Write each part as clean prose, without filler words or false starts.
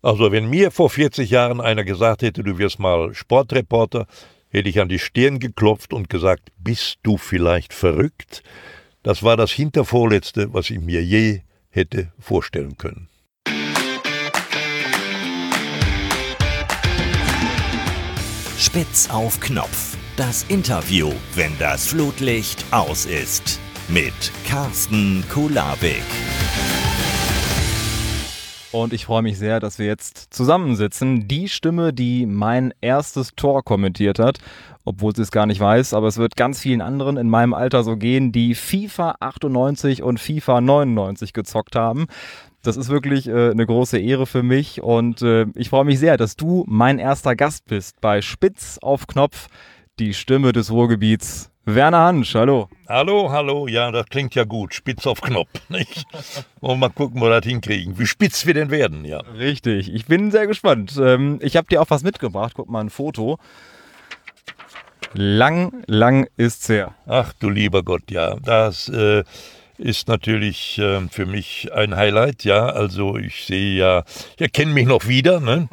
Also wenn mir vor 40 Jahren einer gesagt hätte, du wirst mal Sportreporter, hätte ich an die Stirn geklopft und gesagt, bist du vielleicht verrückt? Das war das Hintervorletzte, was ich mir je hätte vorstellen können. Spitz auf Knopf. Das Interview, wenn das Flutlicht aus ist. Mit Carsten Kulabik. Und ich freue mich sehr, dass wir jetzt zusammensitzen. Die Stimme, die mein erstes Tor kommentiert hat, obwohl sie es gar nicht weiß, aber es wird ganz vielen anderen in meinem Alter so gehen, die FIFA 98 und FIFA 99 gezockt haben. Das ist wirklich eine große Ehre für mich und ich freue mich sehr, dass du mein erster Gast bist bei Spitz auf Knopf, die Stimme des Ruhrgebiets. Werner Hansch, hallo. Hallo, ja, das klingt ja gut, spitz auf Knopf, nicht? Und mal gucken, wo wir das hinkriegen, wie spitz wir denn werden, ja. Richtig, ich bin sehr gespannt. Ich habe dir auch was mitgebracht, guck mal, ein Foto. Lang ist's her. Ach du lieber Gott, ja, das ist natürlich für mich ein Highlight, ja, also ich sehe ja, ich erkenne mich noch wieder, ne?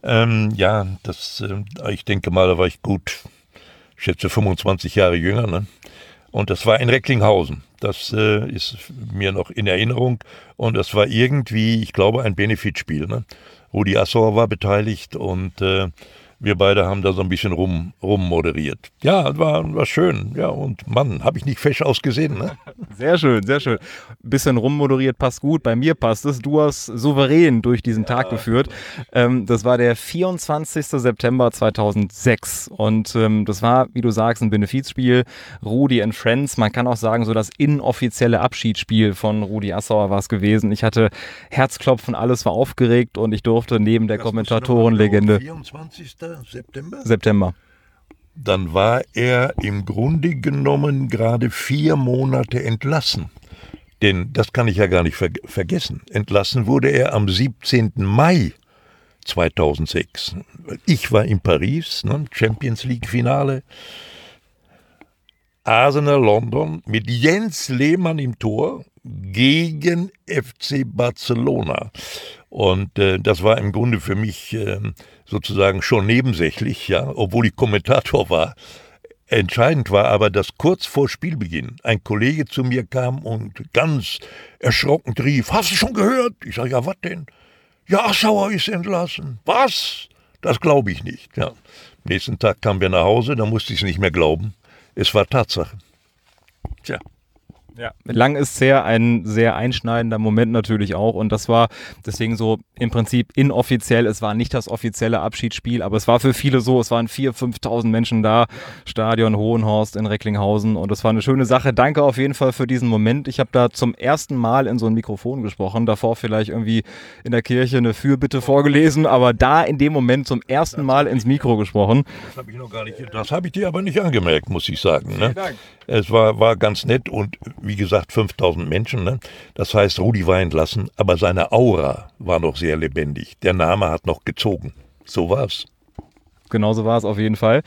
Ich denke mal, da war ich gut, ich schätze 25 Jahre jünger, ne? Und das war in Recklinghausen. Das ist mir noch in Erinnerung. Und das war irgendwie, ich glaube, ein Benefitspiel, ne? Rudi Assauer war beteiligt und wir beide haben da so ein bisschen rummoderiert. Ja, war schön. Ja, und Mann, habe ich nicht fesch ausgesehen, ne? Sehr schön, sehr schön. Ein bisschen rummoderiert passt gut. Bei mir passt es. Du hast souverän durch diesen Tag geführt. Das war der 24. September 2006. Und das war, wie du sagst, ein Benefizspiel. Rudi and Friends. Man kann auch sagen, so das inoffizielle Abschiedsspiel von Rudi Assauer war es gewesen. Ich hatte Herzklopfen, alles war aufgeregt und ich durfte neben der Kommentatorenlegende. 24. September. Dann war er im Grunde genommen gerade 4 Monate entlassen. Denn das kann ich ja gar nicht vergessen. Entlassen wurde er am 17. Mai 2006. Ich war in Paris, ne, Champions League Finale. Arsenal London mit Jens Lehmann im Tor gegen FC Barcelona. Und das war im Grunde für mich sozusagen schon nebensächlich, ja, obwohl ich Kommentator war. Entscheidend war aber, dass kurz vor Spielbeginn ein Kollege zu mir kam und ganz erschrocken rief, hast du schon gehört? Ich sage, ja, was denn? Ja, Assauer ist entlassen. Was? Das glaube ich nicht. Ja. Am nächsten Tag kamen wir nach Hause, da musste ich es nicht mehr glauben. Es war Tatsache. Tja. Ja, lang ist's her, ein sehr einschneidender Moment natürlich auch und das war deswegen so im Prinzip inoffiziell, es war nicht das offizielle Abschiedsspiel, aber es war für viele so, es waren 4.000, 5.000 Menschen da, Stadion Hohenhorst in Recklinghausen und es war eine schöne Sache. Danke auf jeden Fall für diesen Moment. Ich habe da zum ersten Mal in so ein Mikrofon gesprochen, davor vielleicht irgendwie in der Kirche eine Fürbitte vorgelesen, aber da in dem Moment zum ersten Mal ins Mikro gesprochen. Das habe ich noch gar nicht, das habe ich dir aber nicht angemerkt, muss ich sagen. Ne? Vielen Dank. Es war ganz nett und wie gesagt 5.000 Menschen. Ne? Das heißt, Rudi war entlassen, aber seine Aura war noch sehr lebendig. Der Name hat noch gezogen. So war's. Genauso war es auf jeden Fall.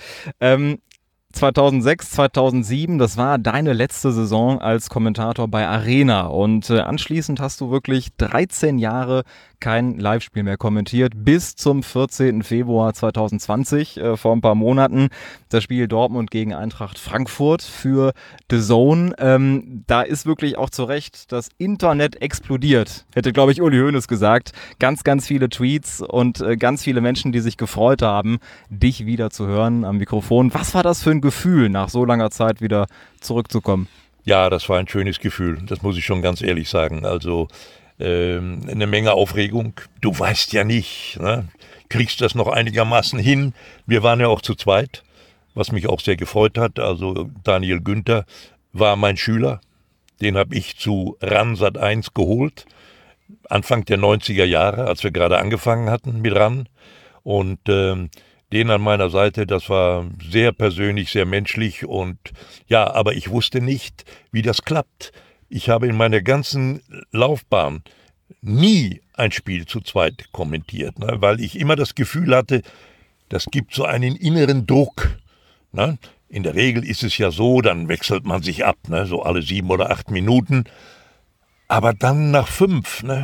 2006, 2007, das war deine letzte Saison als Kommentator bei Arena und anschließend hast du wirklich 13 Jahre kein Live-Spiel mehr kommentiert, bis zum 14. Februar 2020, vor ein paar Monaten, das Spiel Dortmund gegen Eintracht Frankfurt für DAZN. Da ist wirklich auch zu Recht das Internet explodiert, hätte, glaube ich, Uli Hoeneß gesagt. Ganz, ganz viele Tweets und ganz viele Menschen, die sich gefreut haben, dich wieder zu hören am Mikrofon. Was war das für ein Gefühl, nach so langer Zeit wieder zurückzukommen? Ja, das war ein schönes Gefühl, das muss ich schon ganz ehrlich sagen. Also eine Menge Aufregung. Du weißt ja nicht, ne? Kriegst das noch einigermaßen hin. Wir waren ja auch zu zweit, was mich auch sehr gefreut hat. Also Daniel Günther war mein Schüler. Den habe ich zu RAN Sat.1 geholt. Anfang der 90er Jahre, als wir gerade angefangen hatten mit RAN. Und den an meiner Seite, das war sehr persönlich, sehr menschlich. Und ja, aber ich wusste nicht, wie das klappt. Ich habe in meiner ganzen Laufbahn nie ein Spiel zu zweit kommentiert, ne, weil ich immer das Gefühl hatte, das gibt so einen inneren Druck. Ne. In der Regel ist es ja so, dann wechselt man sich ab, ne, so alle 7 oder 8 Minuten. Aber dann nach 5, ne,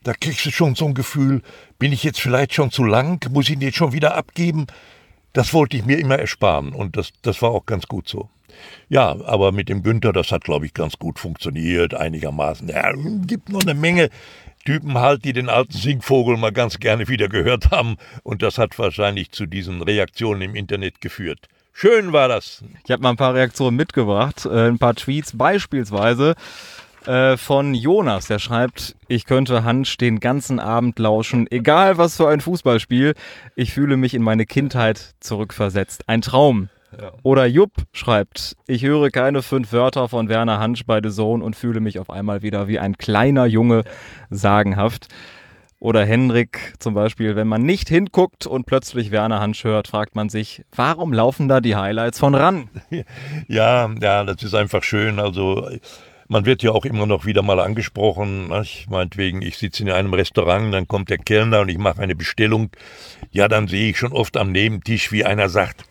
da kriegst du schon so ein Gefühl, bin ich jetzt vielleicht schon zu lang, muss ich ihn jetzt schon wieder abgeben? Das wollte ich mir immer ersparen und das war auch ganz gut so. Ja, aber mit dem Günther, das hat, glaube ich, ganz gut funktioniert, einigermaßen. Ja, gibt noch eine Menge Typen halt, die den alten Singvogel mal ganz gerne wieder gehört haben und das hat wahrscheinlich zu diesen Reaktionen im Internet geführt. Schön war das. Ich habe mal ein paar Reaktionen mitgebracht, ein paar Tweets, beispielsweise von Jonas, der schreibt, ich könnte Hansch den ganzen Abend lauschen, egal was für ein Fußballspiel, ich fühle mich in meine Kindheit zurückversetzt. Ein Traum. Ja. Oder Jupp schreibt, ich höre keine 5 Wörter von Werner Hansch bei The Zone und fühle mich auf einmal wieder wie ein kleiner Junge, sagenhaft. Oder Henrik zum Beispiel, wenn man nicht hinguckt und plötzlich Werner Hansch hört, fragt man sich, warum laufen da die Highlights von ran? Ja, das ist einfach schön. Also man wird ja auch immer noch wieder mal angesprochen. Meinetwegen, ich sitze in einem Restaurant, dann kommt der Kellner und ich mache eine Bestellung. Ja, dann sehe ich schon oft am Nebentisch, wie einer sagt,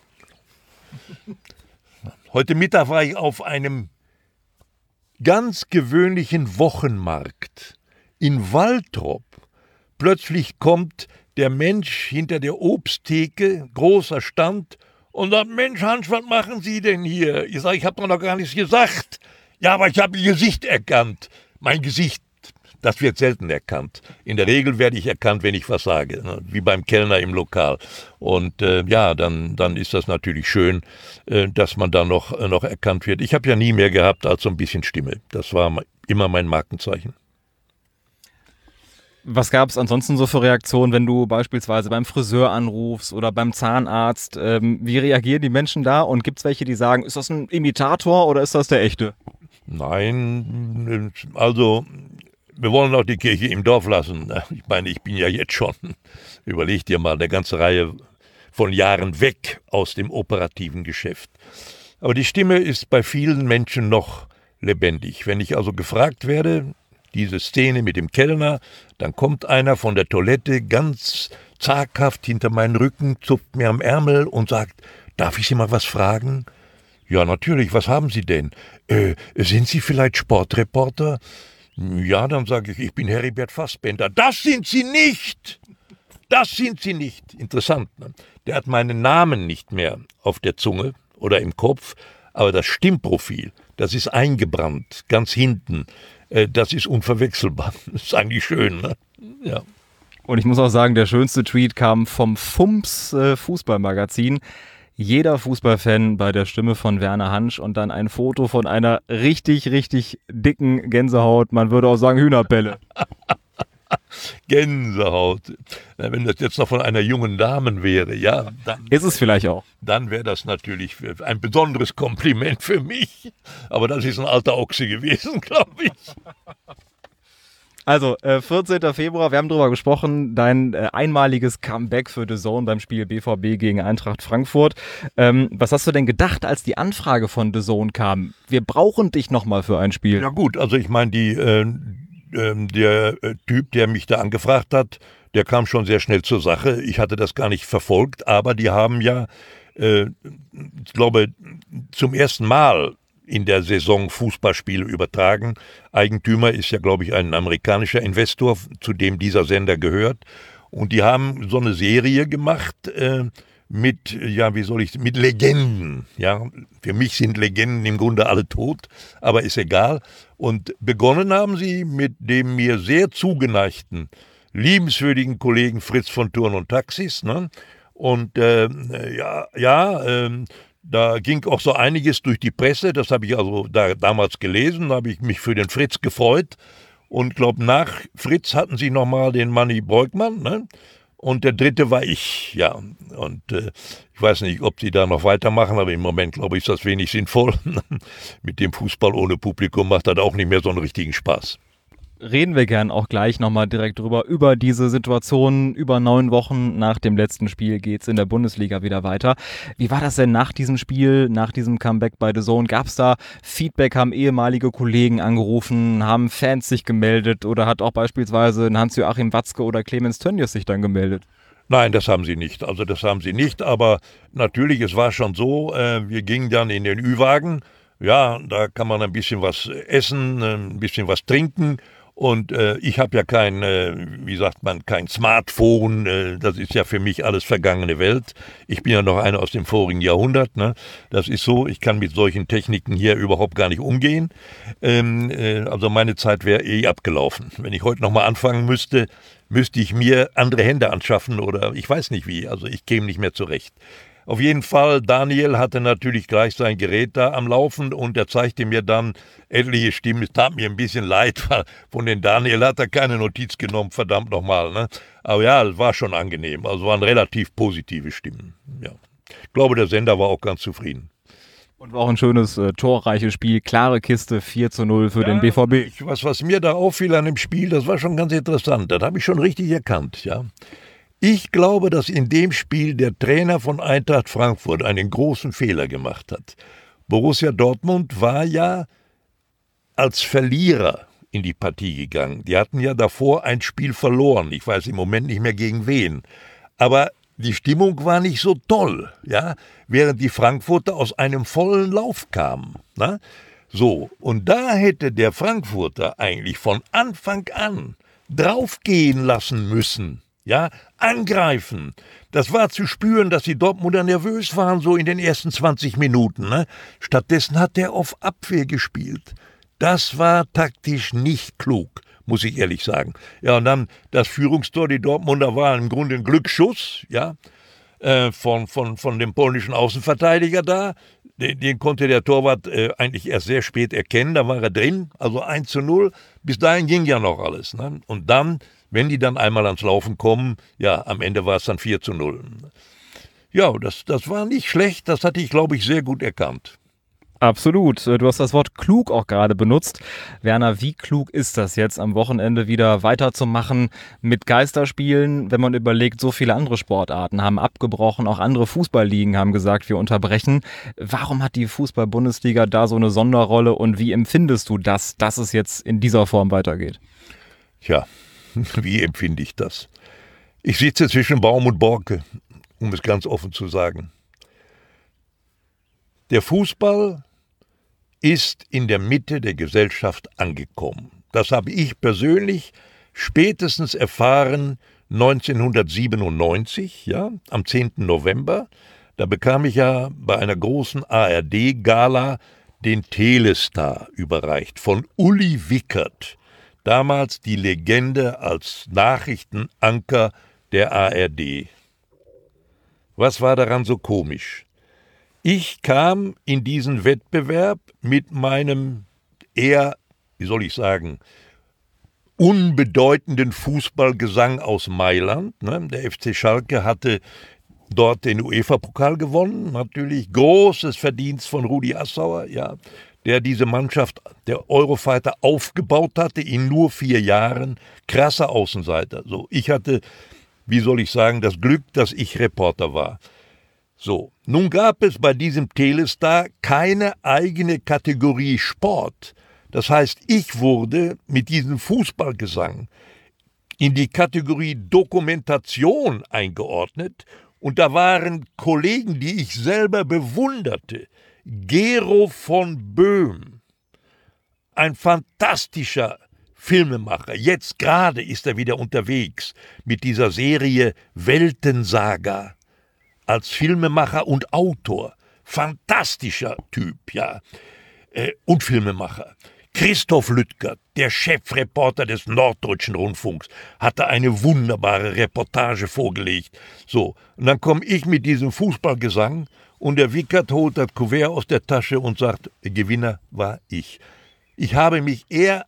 heute Mittag war ich auf einem ganz gewöhnlichen Wochenmarkt in Waltrop. Plötzlich kommt der Mensch hinter der Obsttheke, großer Stand, und sagt, Mensch Hansch, was machen Sie denn hier? Ich sage, ich habe doch noch gar nichts gesagt. Ja, aber ich habe Ihr Gesicht erkannt. Mein Gesicht, das wird selten erkannt. In der Regel werde ich erkannt, wenn ich was sage, ne? Wie beim Kellner im Lokal. Und dann ist das natürlich schön, dass man da noch erkannt wird. Ich habe ja nie mehr gehabt als so ein bisschen Stimme. Das war immer mein Markenzeichen. Was gab es ansonsten so für Reaktionen, wenn du beispielsweise beim Friseur anrufst oder beim Zahnarzt? Wie reagieren die Menschen da? Und gibt es welche, die sagen, ist das ein Imitator oder ist das der echte? Nein, also wir wollen auch die Kirche im Dorf lassen. Ich meine, ich bin ja jetzt schon, überleg dir mal, eine ganze Reihe von Jahren weg aus dem operativen Geschäft. Aber die Stimme ist bei vielen Menschen noch lebendig. Wenn ich also gefragt werde, diese Szene mit dem Kellner, dann kommt einer von der Toilette ganz zaghaft hinter meinen Rücken, zupft mir am Ärmel und sagt, darf ich Sie mal was fragen? Ja, natürlich, was haben Sie denn? Sind Sie vielleicht Sportreporter? Ja, dann sage ich bin Heribert Fassbender. Das sind Sie nicht! Das sind Sie nicht! Interessant, ne? Der hat meinen Namen nicht mehr auf der Zunge oder im Kopf, aber das Stimmprofil, das ist eingebrannt, ganz hinten. Das ist unverwechselbar. Das ist eigentlich schön, ne? Ja. Und ich muss auch sagen, der schönste Tweet kam vom FUMS Fußballmagazin. Jeder Fußballfan bei der Stimme von Werner Hansch und dann ein Foto von einer richtig, richtig dicken Gänsehaut. Man würde auch sagen Hühnerpelle. Gänsehaut. Wenn das jetzt noch von einer jungen Dame wäre, ja, dann ist es vielleicht auch. Dann wäre das natürlich ein besonderes Kompliment für mich. Aber das ist ein alter Ochse gewesen, glaube ich. Also, 14. Februar, wir haben drüber gesprochen, dein einmaliges Comeback für The Zone beim Spiel BVB gegen Eintracht Frankfurt. Was hast du denn gedacht, als die Anfrage von The Zone kam? Wir brauchen dich nochmal für ein Spiel. Ja gut, also ich meine, der Typ, der mich da angefragt hat, der kam schon sehr schnell zur Sache. Ich hatte das gar nicht verfolgt, aber die haben ja, ich glaube, zum ersten Mal in der Saison Fußballspiele übertragen. Eigentümer ist ja, glaube ich, ein amerikanischer Investor, zu dem dieser Sender gehört. Und die haben so eine Serie gemacht mit Legenden. Ja, für mich sind Legenden im Grunde alle tot, aber ist egal. Und begonnen haben sie mit dem mir sehr zugeneigten, liebenswürdigen Kollegen Fritz von Turn und Taxis. Ne? Und da ging auch so einiges durch die Presse. Das habe ich also damals gelesen. Da habe ich mich für den Fritz gefreut. Und glaube, nach Fritz hatten sie nochmal den Manni Breukmann, ne? Und der dritte war ich, ja. Und ich weiß nicht, ob sie da noch weitermachen, aber im Moment, glaube ich, ist das wenig sinnvoll. Mit dem Fußball ohne Publikum macht das auch nicht mehr so einen richtigen Spaß. Reden wir gern auch gleich nochmal direkt drüber, über diese Situation. Über 9 Wochen nach dem letzten Spiel geht's in der Bundesliga wieder weiter. Wie war das denn nach diesem Spiel, nach diesem Comeback bei The Zone? Gab's da Feedback, haben ehemalige Kollegen angerufen, haben Fans sich gemeldet oder hat auch beispielsweise Hans-Joachim Watzke oder Clemens Tönnies sich dann gemeldet? Nein, das haben sie nicht. Also das haben sie nicht, aber natürlich, es war schon so, wir gingen dann in den Ü-Wagen. Ja, da kann man ein bisschen was essen, ein bisschen was trinken. Und ich habe ja kein, kein Smartphone, das ist ja für mich alles vergangene Welt. Ich bin ja noch einer aus dem vorigen Jahrhundert, ne? Das ist so, ich kann mit solchen Techniken hier überhaupt gar nicht umgehen. Also meine Zeit wäre abgelaufen. Wenn ich heute nochmal anfangen müsste ich mir andere Hände anschaffen oder ich weiß nicht wie, also ich käme nicht mehr zurecht. Auf jeden Fall, Daniel hatte natürlich gleich sein Gerät da am Laufen und er zeigte mir dann etliche Stimmen. Es tat mir ein bisschen leid, weil von den Daniel hat er keine Notiz genommen, verdammt nochmal. Ne? Aber ja, es war schon angenehm. Also waren relativ positive Stimmen. Ja. Ich glaube, der Sender war auch ganz zufrieden. Und war auch ein schönes, torreiches Spiel. Klare Kiste, 4:0 für den BVB. Was mir da auffiel an dem Spiel, das war schon ganz interessant. Das habe ich schon richtig erkannt, ja. Ich glaube, dass in dem Spiel der Trainer von Eintracht Frankfurt einen großen Fehler gemacht hat. Borussia Dortmund war ja als Verlierer in die Partie gegangen. Die hatten ja davor ein Spiel verloren. Ich weiß im Moment nicht mehr gegen wen. Aber die Stimmung war nicht so toll, ja, während die Frankfurter aus einem vollen Lauf kamen. Na? So, und da hätte der Frankfurter eigentlich von Anfang an draufgehen lassen müssen. Ja, angreifen. Das war zu spüren, dass die Dortmunder nervös waren, so in den ersten 20 Minuten. Ne? Stattdessen hat er auf Abwehr gespielt. Das war taktisch nicht klug, muss ich ehrlich sagen. Ja, und dann das Führungstor, die Dortmunder war im Grunde ein Glücksschuss, ja, von dem polnischen Außenverteidiger da. Den konnte der Torwart eigentlich erst sehr spät erkennen, da war er drin, also 1:0. Bis dahin ging ja noch alles. Ne? Und dann, wenn die dann einmal ans Laufen kommen, ja, am Ende war es dann 4:0. Ja, das war nicht schlecht, das hatte ich, glaube ich, sehr gut erkannt. Absolut. Du hast das Wort klug auch gerade benutzt. Werner, wie klug ist das jetzt am Wochenende wieder weiterzumachen mit Geisterspielen, wenn man überlegt, so viele andere Sportarten haben abgebrochen, auch andere Fußballligen haben gesagt, wir unterbrechen. Warum hat die Fußball-Bundesliga da so eine Sonderrolle und wie empfindest du das, dass es jetzt in dieser Form weitergeht? Tja, wie empfinde ich das? Ich sitze zwischen Baum und Borke, um es ganz offen zu sagen. Der Fußball ist in der Mitte der Gesellschaft angekommen. Das habe ich persönlich spätestens erfahren 1997, ja, am 10. November. Da bekam ich ja bei einer großen ARD-Gala den Telestar überreicht von Uli Wickert, damals die Legende als Nachrichtenanker der ARD. Was war daran so komisch? Ich kam in diesen Wettbewerb mit meinem eher, unbedeutenden Fußballgesang aus Mailand. Ne? Der FC Schalke hatte dort den UEFA-Pokal gewonnen. Natürlich großes Verdienst von Rudi Assauer, ja, der diese Mannschaft, der Eurofighter, aufgebaut hatte in nur 4 Jahren. Krasser Außenseiter. So, ich hatte, das Glück, dass ich Reporter war. So, nun gab es bei diesem Telestar keine eigene Kategorie Sport. Das heißt, ich wurde mit diesem Fußballgesang in die Kategorie Dokumentation eingeordnet und da waren Kollegen, die ich selber bewunderte. Gero von Böhm, ein fantastischer Filmemacher. Jetzt gerade ist er wieder unterwegs mit dieser Serie Weltensaga. Als Filmemacher und Autor. Fantastischer Typ, ja. Und Filmemacher. Christoph Lüttger, der Chefreporter des Norddeutschen Rundfunks, hatte eine wunderbare Reportage vorgelegt. So, und dann komme ich mit diesem Fußballgesang und der Wickert holt das Kuvert aus der Tasche und sagt, der Gewinner war ich. Ich habe mich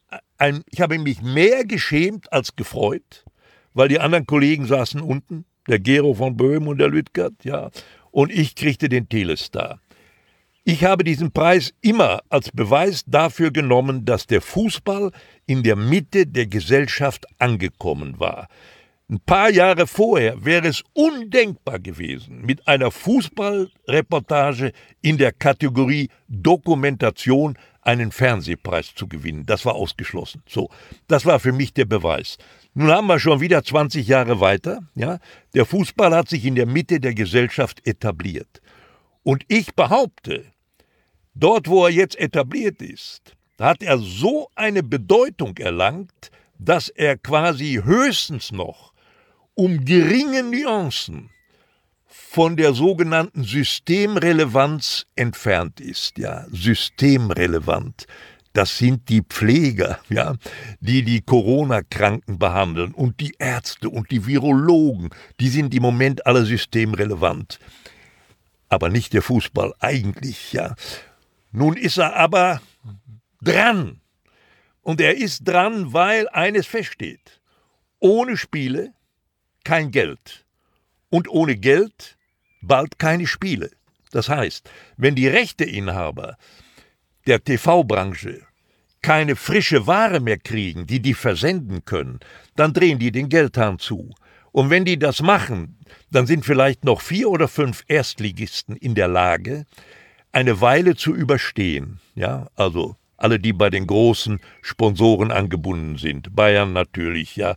mehr geschämt als gefreut, weil die anderen Kollegen saßen unten. Der Gero von Böhm und der Lüttgert, ja, und ich kriegte den Telestar. Ich habe diesen Preis immer als Beweis dafür genommen, dass der Fußball in der Mitte der Gesellschaft angekommen war. Ein paar Jahre vorher wäre es undenkbar gewesen, mit einer Fußballreportage in der Kategorie Dokumentation einen Fernsehpreis zu gewinnen. Das war ausgeschlossen. So, das war für mich der Beweis. Nun haben wir schon wieder 20 Jahre weiter. Ja? Der Fußball hat sich in der Mitte der Gesellschaft etabliert. Und ich behaupte, dort, wo er jetzt etabliert ist, hat er so eine Bedeutung erlangt, dass er quasi höchstens noch um geringe Nuancen von der sogenannten Systemrelevanz entfernt ist. Ja, systemrelevant. Das sind die Pfleger, ja, die Corona-Kranken behandeln und die Ärzte und die Virologen. Die sind im Moment alle systemrelevant. Aber nicht der Fußball, eigentlich, ja. Nun ist er aber dran. Und er ist dran, weil eines feststeht. Ohne Spiele kein Geld. Und ohne Geld bald keine Spiele. Das heißt, wenn die Rechteinhaber der TV-Branche keine frische Ware mehr kriegen, die versenden können, dann drehen die den Geldhahn zu. Und wenn die das machen, dann sind vielleicht noch 4 oder 5 Erstligisten in der Lage, eine Weile zu überstehen. Ja, also alle, die bei den großen Sponsoren angebunden sind. Bayern natürlich, ja,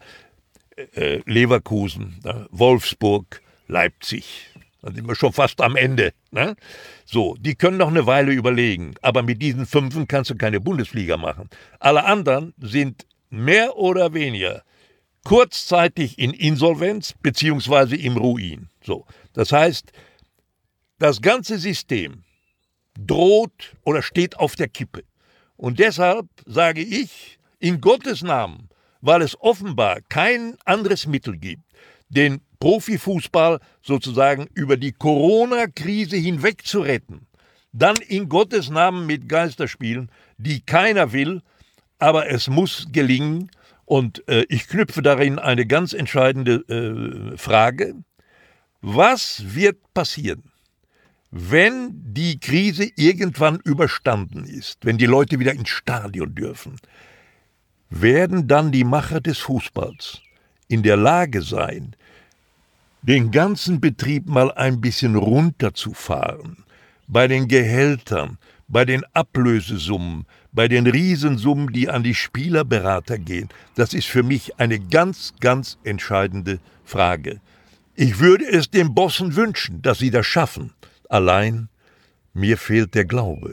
Leverkusen, Wolfsburg, Leipzig. Dann sind wir schon fast am Ende. Ne? So, die können noch eine Weile überlegen. Aber mit diesen 5 kannst du keine Bundesliga machen. Alle anderen sind mehr oder weniger kurzzeitig in Insolvenz beziehungsweise im Ruin. So, das heißt, das ganze System droht oder steht auf der Kippe. Und deshalb sage ich, in Gottes Namen, weil es offenbar kein anderes Mittel gibt, den Profifußball sozusagen über die Corona-Krise hinweg zu retten, dann in Gottes Namen mit Geisterspielen, die keiner will, aber es muss gelingen. Und ich knüpfe darin eine ganz entscheidende Frage. Was wird passieren, wenn die Krise irgendwann überstanden ist, wenn die Leute wieder ins Stadion dürfen? Werden dann die Macher des Fußballs in der Lage sein, den ganzen Betrieb mal ein bisschen runterzufahren, bei den Gehältern, bei den Ablösesummen, bei den Riesensummen, die an die Spielerberater gehen? Das ist für mich eine ganz, ganz entscheidende Frage. Ich würde es den Bossen wünschen, dass sie das schaffen. Allein, mir fehlt der Glaube.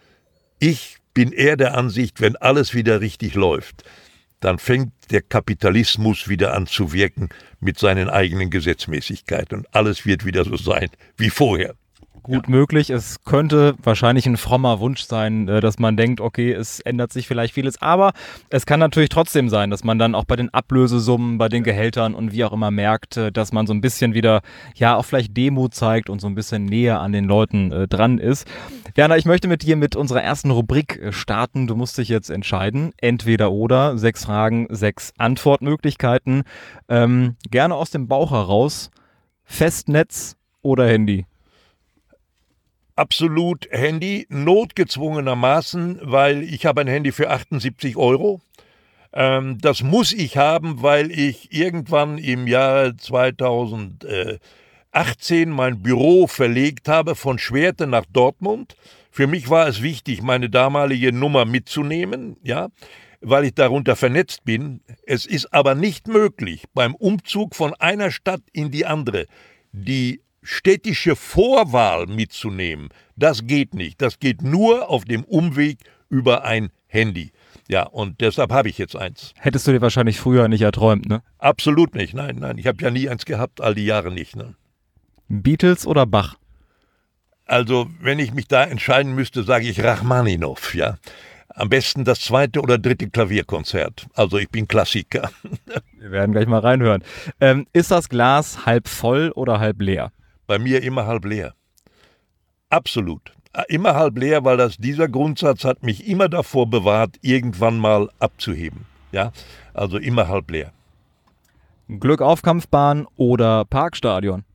Ich bin eher der Ansicht, wenn alles wieder richtig läuft, dann fängt der Kapitalismus wieder an zu wirken mit seinen eigenen Gesetzmäßigkeiten und alles wird wieder so sein wie vorher. Gut möglich. Es könnte wahrscheinlich ein frommer Wunsch sein, dass man denkt, okay, es ändert sich vielleicht vieles, aber es kann natürlich trotzdem sein, dass man dann auch bei den Ablösesummen, bei den Gehältern und wie auch immer merkt, dass man so ein bisschen wieder, ja, auch vielleicht Demut zeigt und so ein bisschen näher an den Leuten dran ist. Werner, ich möchte mit dir mit unserer ersten Rubrik starten. Du musst dich jetzt entscheiden, entweder oder, 6 Fragen, 6 Antwortmöglichkeiten. Gerne aus dem Bauch heraus, Festnetz oder Handy? Absolut Handy, notgezwungenermaßen, weil ich habe ein Handy für 78 €. Das muss ich haben, weil ich irgendwann im Jahr 2018 mein Büro verlegt habe von Schwerte nach Dortmund. Für mich war es wichtig, meine damalige Nummer mitzunehmen, ja, weil ich darunter vernetzt bin. Es ist aber nicht möglich, beim Umzug von einer Stadt in die andere die städtische Vorwahl mitzunehmen. Das geht nicht. Das geht nur auf dem Umweg über ein Handy. Ja, und deshalb habe ich jetzt eins. Hättest du dir wahrscheinlich früher nicht erträumt, ne? Absolut nicht. Nein. Ich habe ja nie eins gehabt, all die Jahre nicht. Ne? Beatles oder Bach? Also, wenn ich mich da entscheiden müsste, sage ich Rachmaninow, ja. Am besten das 2. oder 3. Klavierkonzert. Also ich bin Klassiker. Wir werden gleich mal reinhören. Ist das Glas halb voll oder halb leer? Bei mir immer halb leer. Absolut. Immer halb leer, weil dieser Grundsatz hat mich immer davor bewahrt, irgendwann mal abzuheben. Ja, also immer halb leer. Glückaufkampfbahn oder Parkstadion?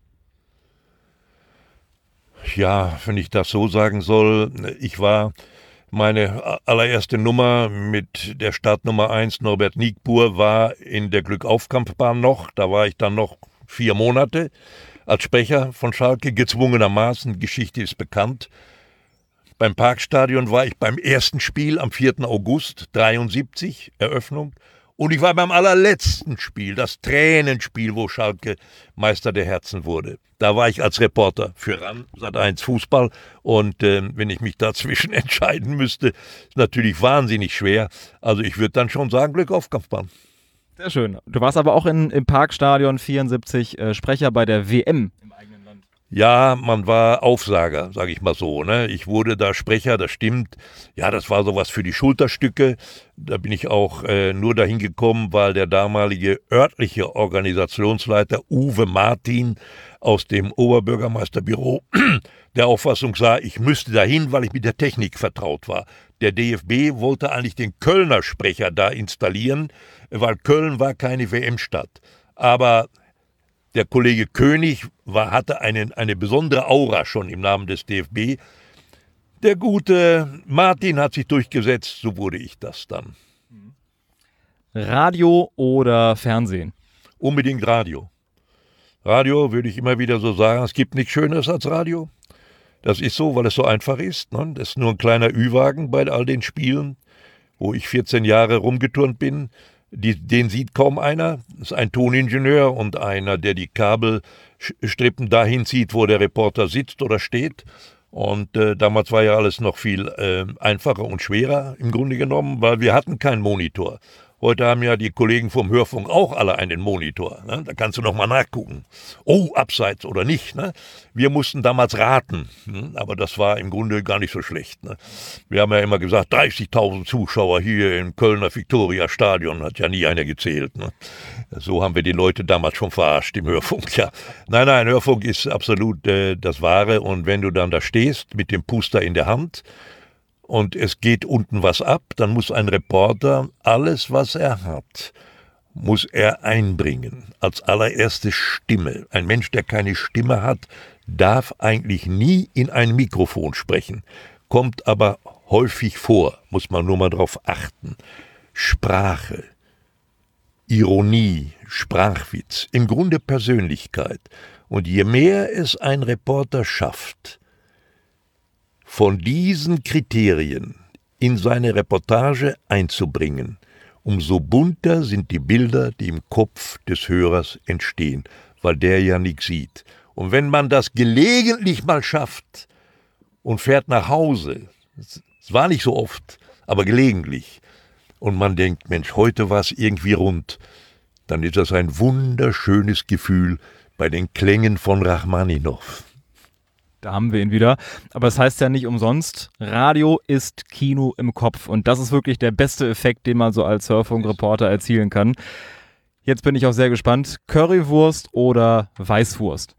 Ja, wenn ich das so sagen soll, ich war meine allererste Nummer mit der Startnummer 1, Norbert Niebuhr, war in der Glückaufkampfbahn noch. Da war ich dann noch 4 Monate als Sprecher von Schalke, gezwungenermaßen, Geschichte ist bekannt. Beim Parkstadion war ich beim ersten Spiel am 4. August 73, Eröffnung, Und ich war beim allerletzten Spiel, das Tränenspiel, wo Schalke Meister der Herzen wurde. Da war ich als Reporter für RAN Sat.1 Fußball und wenn ich mich dazwischen entscheiden müsste, ist natürlich wahnsinnig schwer. Also ich würde dann schon sagen, Glück auf Kampfbahn. Sehr schön. Du warst aber auch im Parkstadion 74 Sprecher bei der WM im eigenen Land. Ja, man war Aufsager, sage ich mal so. Ne? Ich wurde da Sprecher, das stimmt. Ja, das war sowas für die Schulterstücke. Da bin ich auch nur dahin gekommen, weil der damalige örtliche Organisationsleiter Uwe Martin aus dem Oberbürgermeisterbüro der Auffassung sah, ich müsste dahin, weil ich mit der Technik vertraut war. Der DFB wollte eigentlich den Kölner Sprecher da installieren, weil Köln war keine WM-Stadt. Aber der Kollege König hatte eine besondere Aura schon im Namen des DFB. Der gute Martin hat sich durchgesetzt, so wurde ich das dann. Radio oder Fernsehen? Unbedingt Radio. Radio würde ich immer wieder so sagen, es gibt nichts Schöneres als Radio. Das ist so, weil es so einfach ist. Ne? Das ist nur ein kleiner Ü-Wagen bei all den Spielen, wo ich 14 Jahre rumgeturnt bin. Den sieht kaum einer. Das ist ein Toningenieur und einer, der die Kabelstrippen dahin zieht, wo der Reporter sitzt oder steht. Und damals war ja alles noch viel einfacher und schwerer im Grunde genommen, weil wir hatten keinen Monitor. Heute haben ja die Kollegen vom Hörfunk auch alle einen Monitor. Ne? Da kannst du noch mal nachgucken. Oh, abseits oder nicht. Ne? Wir mussten damals raten, aber das war im Grunde gar nicht so schlecht. Ne? Wir haben ja immer gesagt, 30.000 Zuschauer hier im Kölner Viktoria-Stadion, hat ja nie einer gezählt. Ne? So haben wir die Leute damals schon verarscht im Hörfunk. Ja. Nein, Hörfunk ist absolut das Wahre. Und wenn du dann da stehst mit dem Puster in der Hand, und es geht unten was ab, dann muss ein Reporter alles, was er hat, muss er einbringen. Als allererste Stimme. Ein Mensch, der keine Stimme hat, darf eigentlich nie in ein Mikrofon sprechen. Kommt aber häufig vor, muss man nur mal drauf achten. Sprache, Ironie, Sprachwitz, im Grunde Persönlichkeit. Und je mehr es ein Reporter schafft, von diesen Kriterien in seine Reportage einzubringen, umso bunter sind die Bilder, die im Kopf des Hörers entstehen, weil der ja nichts sieht. Und wenn man das gelegentlich mal schafft und fährt nach Hause, es war nicht so oft, aber gelegentlich, und man denkt, Mensch, heute war es irgendwie rund, dann ist das ein wunderschönes Gefühl bei den Klängen von Rachmaninow. Da haben wir ihn wieder. Aber es heißt ja nicht umsonst, Radio ist Kino im Kopf. Und das ist wirklich der beste Effekt, den man so als Hörfunkreporter erzielen kann. Jetzt bin ich auch sehr gespannt. Currywurst oder Weißwurst?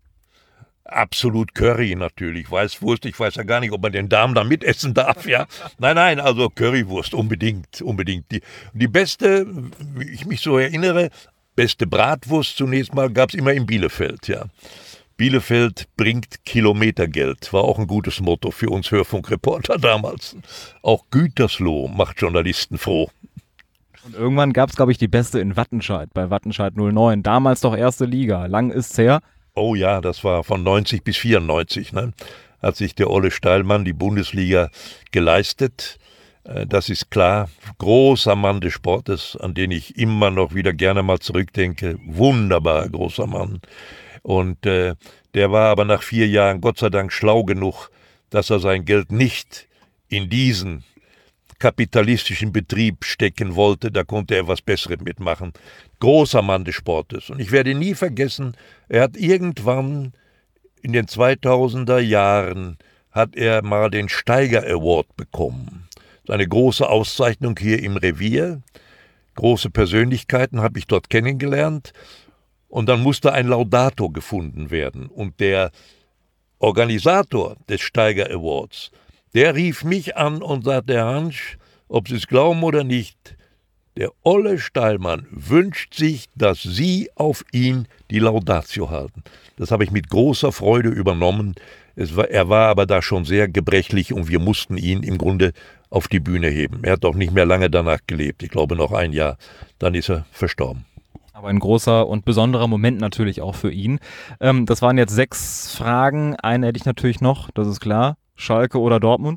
Absolut Curry natürlich. Weißwurst, ich weiß ja gar nicht, ob man den Darm da mitessen darf. Ja? Nein, also Currywurst unbedingt. Die beste, wie ich mich so erinnere, beste Bratwurst zunächst mal gab es immer in Bielefeld, ja. Bielefeld bringt Kilometergeld, war auch ein gutes Motto für uns Hörfunkreporter damals. Auch Gütersloh macht Journalisten froh. Und irgendwann gab es, glaube ich, die beste in Wattenscheid, bei Wattenscheid 09. Damals doch erste Liga. Lang ist's her. Oh ja, das war von 90 bis 94. Ne? Hat sich der Olle Steilmann die Bundesliga geleistet. Das ist klar. Großer Mann des Sportes, an den ich immer noch wieder gerne mal zurückdenke. Wunderbar großer Mann. Und der war aber nach 4 Jahren Gott sei Dank schlau genug, dass er sein Geld nicht in diesen kapitalistischen Betrieb stecken wollte. Da konnte er was Besseres mitmachen. Großer Mann des Sportes. Und ich werde nie vergessen, er hat irgendwann in den 2000er Jahren hat er mal den Steiger Award bekommen. Eine große Auszeichnung hier im Revier. Große Persönlichkeiten habe ich dort kennengelernt. Und dann musste ein Laudator gefunden werden. Und der Organisator des Steiger Awards, der rief mich an und sagte, Herr Hansch, ob Sie es glauben oder nicht, der Olle Steilmann wünscht sich, dass Sie auf ihn die Laudatio halten. Das habe ich mit großer Freude übernommen. Er war aber da schon sehr gebrechlich und wir mussten ihn im Grunde auf die Bühne heben. Er hat auch nicht mehr lange danach gelebt, ich glaube noch 1 Jahr, dann ist er verstorben. Aber ein großer und besonderer Moment natürlich auch für ihn. Das waren jetzt 6 Fragen. Eine hätte ich natürlich noch, das ist klar. Schalke oder Dortmund?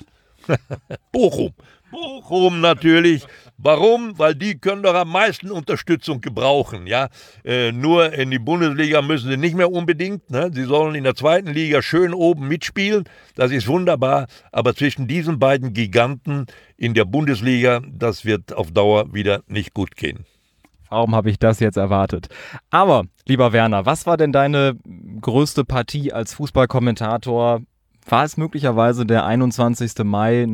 Bochum. Bochum natürlich. Warum? Weil die können doch am meisten Unterstützung gebrauchen. Ja? Nur in die Bundesliga müssen sie nicht mehr unbedingt. Ne? Sie sollen in der zweiten Liga schön oben mitspielen. Das ist wunderbar. Aber zwischen diesen beiden Giganten in der Bundesliga, das wird auf Dauer wieder nicht gut gehen. Warum habe ich das jetzt erwartet? Aber, lieber Werner, was war denn deine größte Partie als Fußballkommentator? War es möglicherweise der 21. Mai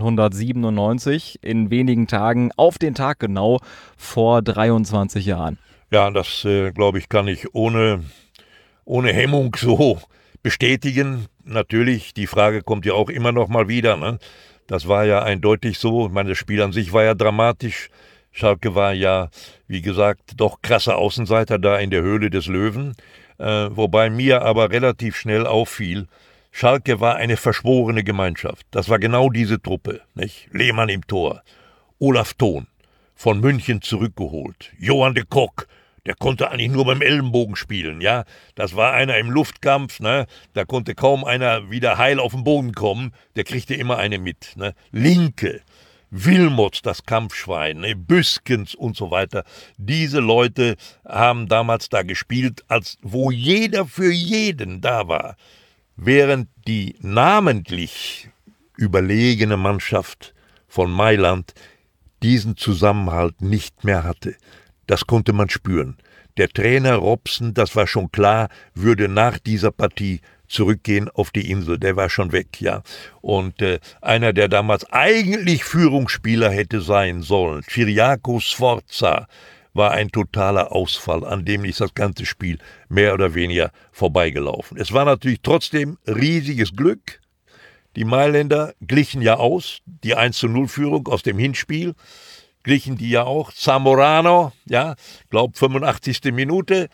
1997, in wenigen Tagen, auf den Tag genau, vor 23 Jahren? Ja, das, glaube ich, kann ich ohne Hemmung so bestätigen. Natürlich, die Frage kommt ja auch immer noch mal wieder. Ne? Das war ja eindeutig so. Ich meine, das Spiel an sich war ja dramatisch. Schalke war ja, wie gesagt, doch krasser Außenseiter da in der Höhle des Löwen. Wobei mir aber relativ schnell auffiel, Schalke war eine verschworene Gemeinschaft. Das war genau diese Truppe. Nicht? Lehmann im Tor, Olaf Thon, von München zurückgeholt, Johann de Kock, der konnte eigentlich nur beim Ellenbogen spielen. Ja? Das war einer im Luftkampf, ne? Da konnte kaum einer wieder heil auf den Boden kommen, der kriegte immer eine mit. Ne? Linke, Wilmots, das Kampfschwein, ne? Büskens und so weiter. Diese Leute haben damals da gespielt, als wo jeder für jeden da war. Während die namentlich überlegene Mannschaft von Mailand diesen Zusammenhalt nicht mehr hatte. Das konnte man spüren. Der Trainer Robson, das war schon klar, würde nach dieser Partie zurückgehen auf die Insel. Der war schon weg, ja. Und einer, der damals eigentlich Führungsspieler hätte sein sollen, Ciriaco Sforza, war ein totaler Ausfall, an dem ist das ganze Spiel mehr oder weniger vorbeigelaufen. Es war natürlich trotzdem riesiges Glück. Die Mailänder glichen ja aus, die 1:0-Führung aus dem Hinspiel, glichen die ja auch. Zamorano, ja, glaub 85. Minute,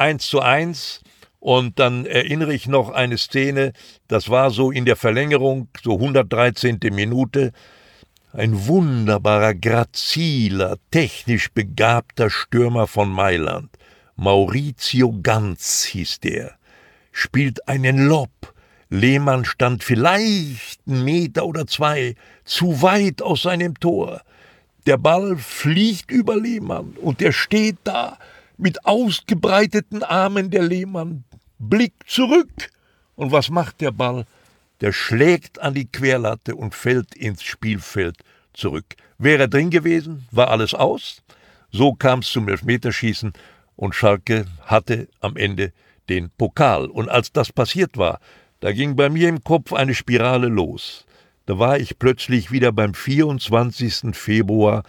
1:1. Und dann erinnere ich noch eine Szene, das war so in der Verlängerung, so 113. Minute, ein wunderbarer, graziler, technisch begabter Stürmer von Mailand, Maurizio Ganz hieß der, spielt einen Lob. Lehmann stand vielleicht 1 Meter oder 2 zu weit aus seinem Tor. Der Ball fliegt über Lehmann und der steht da mit ausgebreiteten Armen, der Lehmann, blickt zurück. Und was macht der Ball? Der schlägt an die Querlatte und fällt ins Spielfeld zurück. Wäre er drin gewesen, war alles aus. So kam es zum Elfmeterschießen und Schalke hatte am Ende den Pokal. Und als das passiert war, da ging bei mir im Kopf eine Spirale los. Da war ich plötzlich wieder beim 24. Februar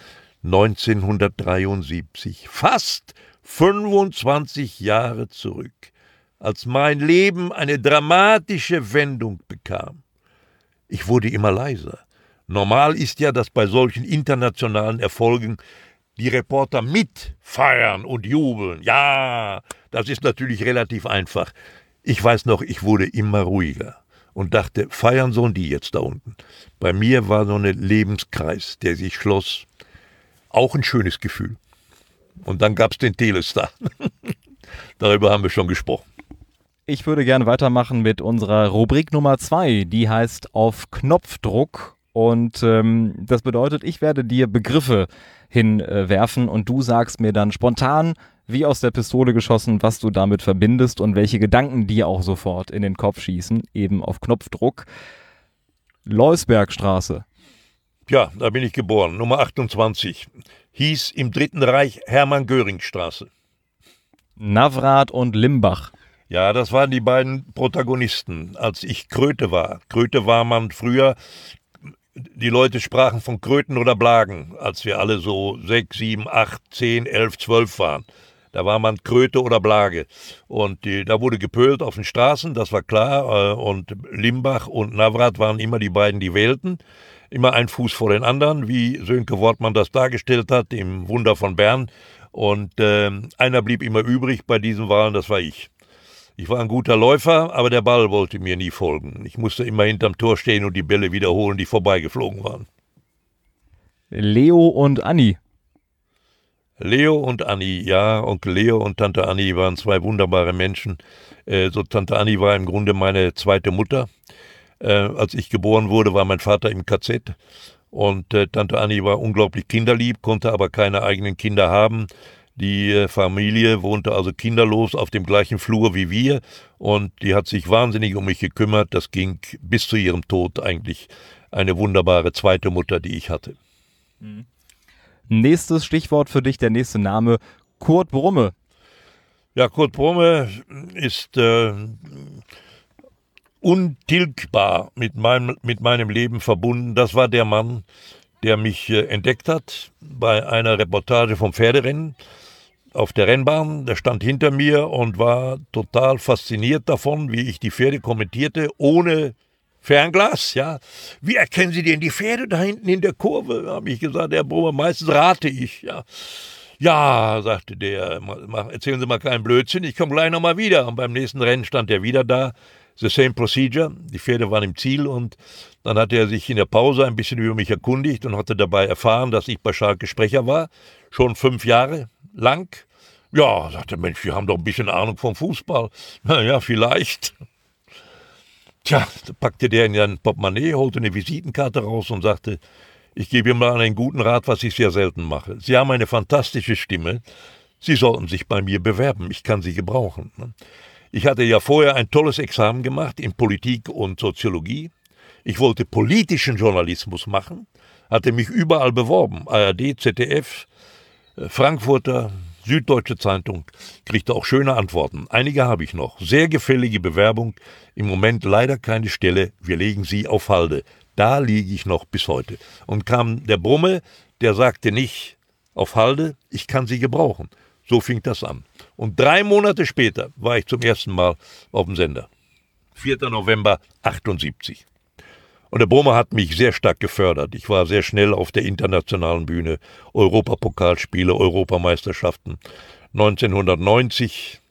1973, fast 25 Jahre zurück, als mein Leben eine dramatische Wendung bekam. Ich wurde immer leiser. Normal ist ja, dass bei solchen internationalen Erfolgen die Reporter mitfeiern und jubeln. Ja, das ist natürlich relativ einfach. Ich weiß noch, ich wurde immer ruhiger und dachte, feiern sollen die jetzt da unten. Bei mir war so ein Lebenskreis, der sich schloss. Auch ein schönes Gefühl. Und dann gab es den Telestar. Darüber haben wir schon gesprochen. Ich würde gerne weitermachen mit unserer Rubrik Nummer 2, die heißt Auf Knopfdruck. Und das bedeutet, ich werde dir Begriffe hinwerfen und du sagst mir dann spontan, wie aus der Pistole geschossen, was du damit verbindest und welche Gedanken dir auch sofort in den Kopf schießen, eben auf Knopfdruck. Leusbergstraße. Ja, da bin ich geboren. Nummer 28. Hieß im Dritten Reich Hermann-Göring-Straße. Navrat und Limbach. Ja, das waren die beiden Protagonisten, als ich Kröte war. Kröte war man früher, die Leute sprachen von Kröten oder Blagen, als wir alle so 6, 7, 8, 10, 11, 12 waren. Da war man Kröte oder Blage. Und da wurde gepölt auf den Straßen, das war klar. Und Limbach und Navrat waren immer die beiden, die wählten. Immer ein Fuß vor den anderen, wie Sönke Wortmann das dargestellt hat, im Wunder von Bern. Und einer blieb immer übrig bei diesen Wahlen, das war ich. Ich war ein guter Läufer, aber der Ball wollte mir nie folgen. Ich musste immer hinterm Tor stehen und die Bälle wiederholen, die vorbeigeflogen waren. Leo und Anni. Leo und Anni, ja, Onkel Leo und Tante Anni waren zwei wunderbare Menschen. So Tante Anni war im Grunde meine zweite Mutter. Als ich geboren wurde, war mein Vater im KZ. Und Tante Annie war unglaublich kinderlieb, konnte aber keine eigenen Kinder haben. Die Familie wohnte also kinderlos auf dem gleichen Flur wie wir. Und die hat sich wahnsinnig um mich gekümmert. Das ging bis zu ihrem Tod eigentlich. Eine wunderbare zweite Mutter, die ich hatte. Nächstes Stichwort für dich, der nächste Name, Kurt Brumme. Ja, Kurt Brumme ist untilgbar mit meinem Leben verbunden. Das war der Mann, der mich entdeckt hat bei einer Reportage vom Pferderennen auf der Rennbahn. Der stand hinter mir und war total fasziniert davon, wie ich die Pferde kommentierte, ohne Fernglas, ja. Wie erkennen Sie denn die Pferde da hinten in der Kurve? Habe ich gesagt, Herr Brumme, meistens rate ich, ja. Ja, sagte der, erzählen Sie mal keinen Blödsinn, ich komme gleich nochmal wieder. Und beim nächsten Rennen stand er wieder da. The same procedure. Die Pferde waren im Ziel und dann hatte er sich in der Pause ein bisschen über mich erkundigt und hatte dabei erfahren, dass ich bei Schalke Sprecher war, schon 5 Jahre lang. Ja, sagte Mensch, wir haben doch ein bisschen Ahnung vom Fußball. Naja, vielleicht. Tja, da packte der in sein Portemonnaie, holte eine Visitenkarte raus und sagte, ich gebe Ihnen mal einen guten Rat, was ich sehr selten mache. Sie haben eine fantastische Stimme. Sie sollten sich bei mir bewerben. Ich kann Sie gebrauchen. Ich hatte ja vorher ein tolles Examen gemacht in Politik und Soziologie. Ich wollte politischen Journalismus machen, hatte mich überall beworben. ARD, ZDF, Frankfurter, Süddeutsche Zeitung, kriegte auch schöne Antworten. Einige habe ich noch. Sehr gefällige Bewerbung. Im Moment leider keine Stelle. Wir legen sie auf Halde. Da liege ich noch bis heute. Und kam der Brumme, der sagte nicht auf Halde, ich kann Sie gebrauchen. So fing das an. Und 3 Monate später war ich zum ersten Mal auf dem Sender. 4. November 78. Und der Brumme hat mich sehr stark gefördert. Ich war sehr schnell auf der internationalen Bühne. Europapokalspiele, Europameisterschaften. 1990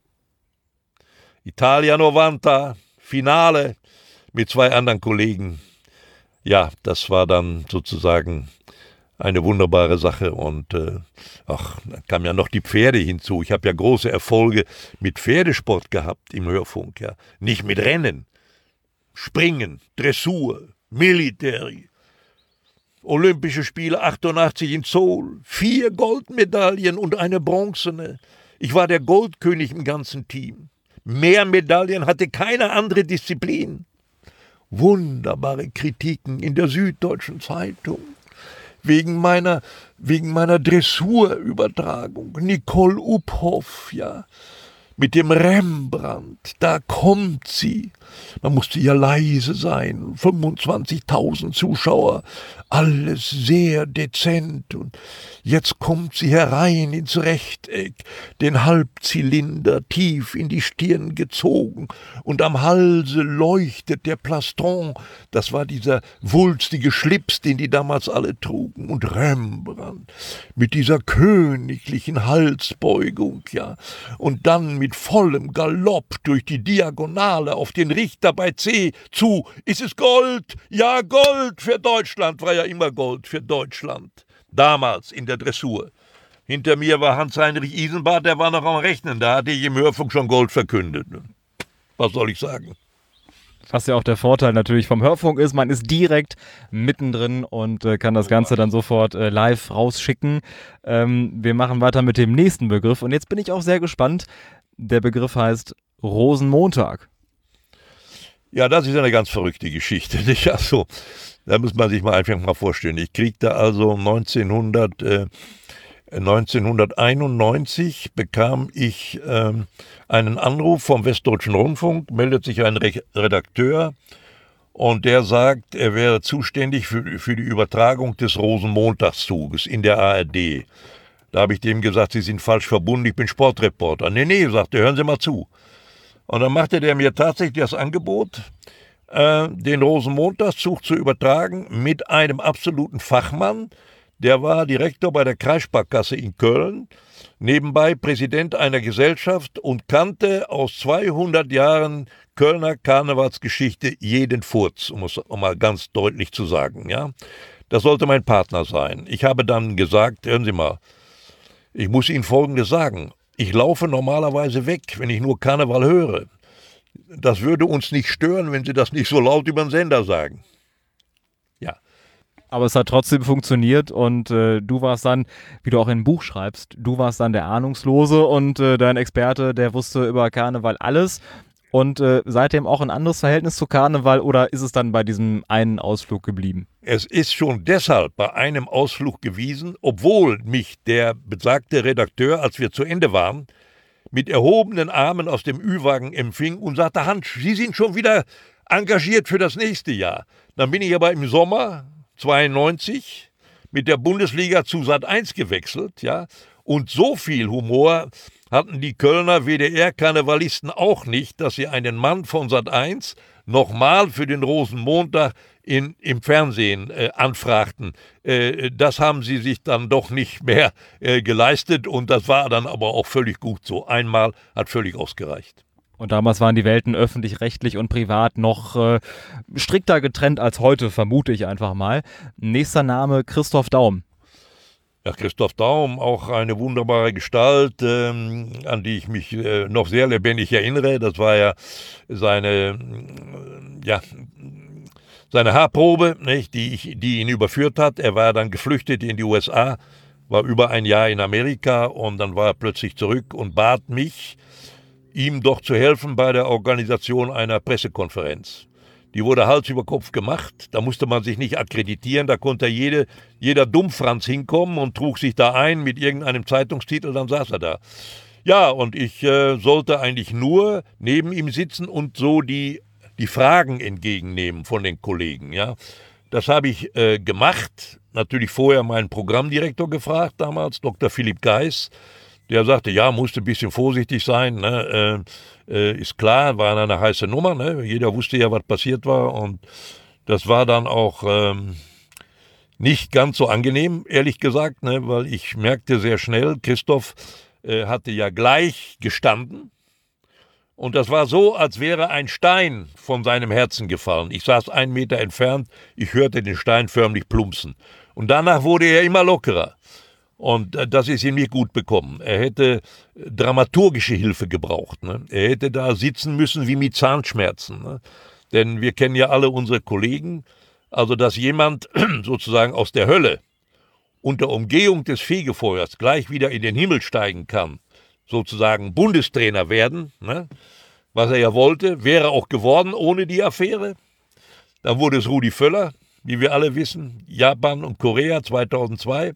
Italia 90, Finale mit 2 anderen Kollegen. Ja, das war dann sozusagen eine wunderbare Sache und dann kamen ja noch die Pferde hinzu. Ich habe ja große Erfolge mit Pferdesport gehabt im Hörfunk, ja. Nicht mit Rennen, Springen, Dressur, Military, Olympische Spiele 88 in Seoul, 4 Goldmedaillen und eine bronzene. Ich war der Goldkönig im ganzen Team. Mehr Medaillen hatte keine andere Disziplin. Wunderbare Kritiken in der Süddeutschen Zeitung. Wegen meiner Dressurübertragung. Nicole Uphoff, ja, mit dem Rembrandt, da kommt sie. Man musste ja leise sein, 25.000 Zuschauer, alles sehr dezent. Und jetzt kommt sie herein ins Rechteck, den Halbzylinder tief in die Stirn gezogen und am Halse leuchtet der Plastron. Das war dieser wulstige Schlips, den die damals alle trugen. Und Rembrandt mit dieser königlichen Halsbeugung, ja, und dann mit vollem Galopp durch die Diagonale auf den Richter bei C zu. Ist es Gold? Ja, Gold für Deutschland, war ja immer Gold für Deutschland. Damals in der Dressur. Hinter mir war Hans-Heinrich Isenbart, der war noch am Rechnen, da hatte ich im Hörfunk schon Gold verkündet. Was soll ich sagen? Was ja auch der Vorteil natürlich vom Hörfunk ist, man ist direkt mittendrin und kann das Ganze dann sofort live rausschicken. Wir machen weiter mit dem nächsten Begriff und jetzt bin ich auch sehr gespannt. Der Begriff heißt Rosenmontag. Ja, das ist eine ganz verrückte Geschichte. Also, da muss man sich mal einfach mal vorstellen. Ich kriegte also 1991 bekam ich einen Anruf vom Westdeutschen Rundfunk, meldet sich ein Redakteur und der sagt, er wäre zuständig für die Übertragung des Rosenmontagszuges in der ARD. Da habe ich dem gesagt, Sie sind falsch verbunden, ich bin Sportreporter. Nee, sagte er, hören Sie mal zu. Und dann machte der mir tatsächlich das Angebot, den Rosenmontagszug zu übertragen mit einem absoluten Fachmann. Der war Direktor bei der Kreissparkasse in Köln, nebenbei Präsident einer Gesellschaft und kannte aus 200 Jahren Kölner Karnevalsgeschichte jeden Furz, um es mal ganz deutlich zu sagen. Ja? Das sollte mein Partner sein. Ich habe dann gesagt, hören Sie mal, ich muss Ihnen Folgendes sagen. Ich laufe normalerweise weg, wenn ich nur Karneval höre. das würde uns nicht stören, wenn Sie das nicht so laut über den Sender sagen. Ja. Aber es hat trotzdem funktioniert und du warst dann, wie du auch in einem Buch schreibst, du warst dann der Ahnungslose und dein Experte, der wusste über Karneval alles und seitdem auch ein anderes Verhältnis zu Karneval oder ist es dann bei diesem einen Ausflug geblieben? Es ist schon deshalb bei einem Ausflug gewesen, obwohl mich der besagte Redakteur, als wir zu Ende waren, mit erhobenen Armen aus dem Ü-Wagen empfing und sagte, Hans, Sie sind schon wieder engagiert für das nächste Jahr. Dann bin ich aber im Sommer 92 mit der Bundesliga zu Sat.1 gewechselt, ja, und so viel Humor hatten die Kölner WDR-Karnevalisten auch nicht, dass sie einen Mann von Sat.1 nochmal für den Rosenmontag im Fernsehen anfragten. Das haben sie sich dann doch nicht mehr geleistet und das war dann aber auch völlig gut so. Einmal hat völlig ausgereicht. Und damals waren die Welten öffentlich-rechtlich und privat noch strikter getrennt als heute, vermute ich einfach mal. Nächster Name, Christoph Daum. Ja, Christoph Daum, auch eine wunderbare Gestalt, an die ich mich noch sehr lebendig erinnere. Das war ja seine Haarprobe, nicht, die ihn überführt hat. Er war dann geflüchtet in die USA, war über ein Jahr in Amerika und dann war er plötzlich zurück und bat mich, ihm doch zu helfen bei der Organisation einer Pressekonferenz. Die wurde Hals über Kopf gemacht, da musste man sich nicht akkreditieren, da konnte jeder Dummfranz hinkommen und trug sich da ein mit irgendeinem Zeitungstitel, dann saß er da. Ja, und ich sollte eigentlich nur neben ihm sitzen und so die Fragen entgegennehmen von den Kollegen. Ja. Das habe ich gemacht, natürlich vorher meinen Programmdirektor gefragt damals, Dr. Philipp Geis. Der sagte, ja, musste ein bisschen vorsichtig sein, ne? Ist klar, war eine heiße Nummer, ne? Jeder wusste ja, was passiert war und das war dann auch nicht ganz so angenehm, ehrlich gesagt, ne? Weil ich merkte sehr schnell, Christoph hatte ja gleich gestanden und das war so, als wäre ein Stein von seinem Herzen gefallen. Ich saß 1 Meter entfernt, ich hörte den Stein förmlich plumpsen und danach wurde er immer lockerer. Und das ist ihm nicht gut bekommen. Er hätte dramaturgische Hilfe gebraucht. Ne? Er hätte da sitzen müssen wie mit Zahnschmerzen. Ne? Denn wir kennen ja alle unsere Kollegen. Also, dass jemand sozusagen aus der Hölle unter Umgehung des Fegefeuers gleich wieder in den Himmel steigen kann, sozusagen Bundestrainer werden, ne? Was er ja wollte, wäre auch geworden ohne die Affäre. Dann wurde es Rudi Völler, wie wir alle wissen, Japan und Korea 2002.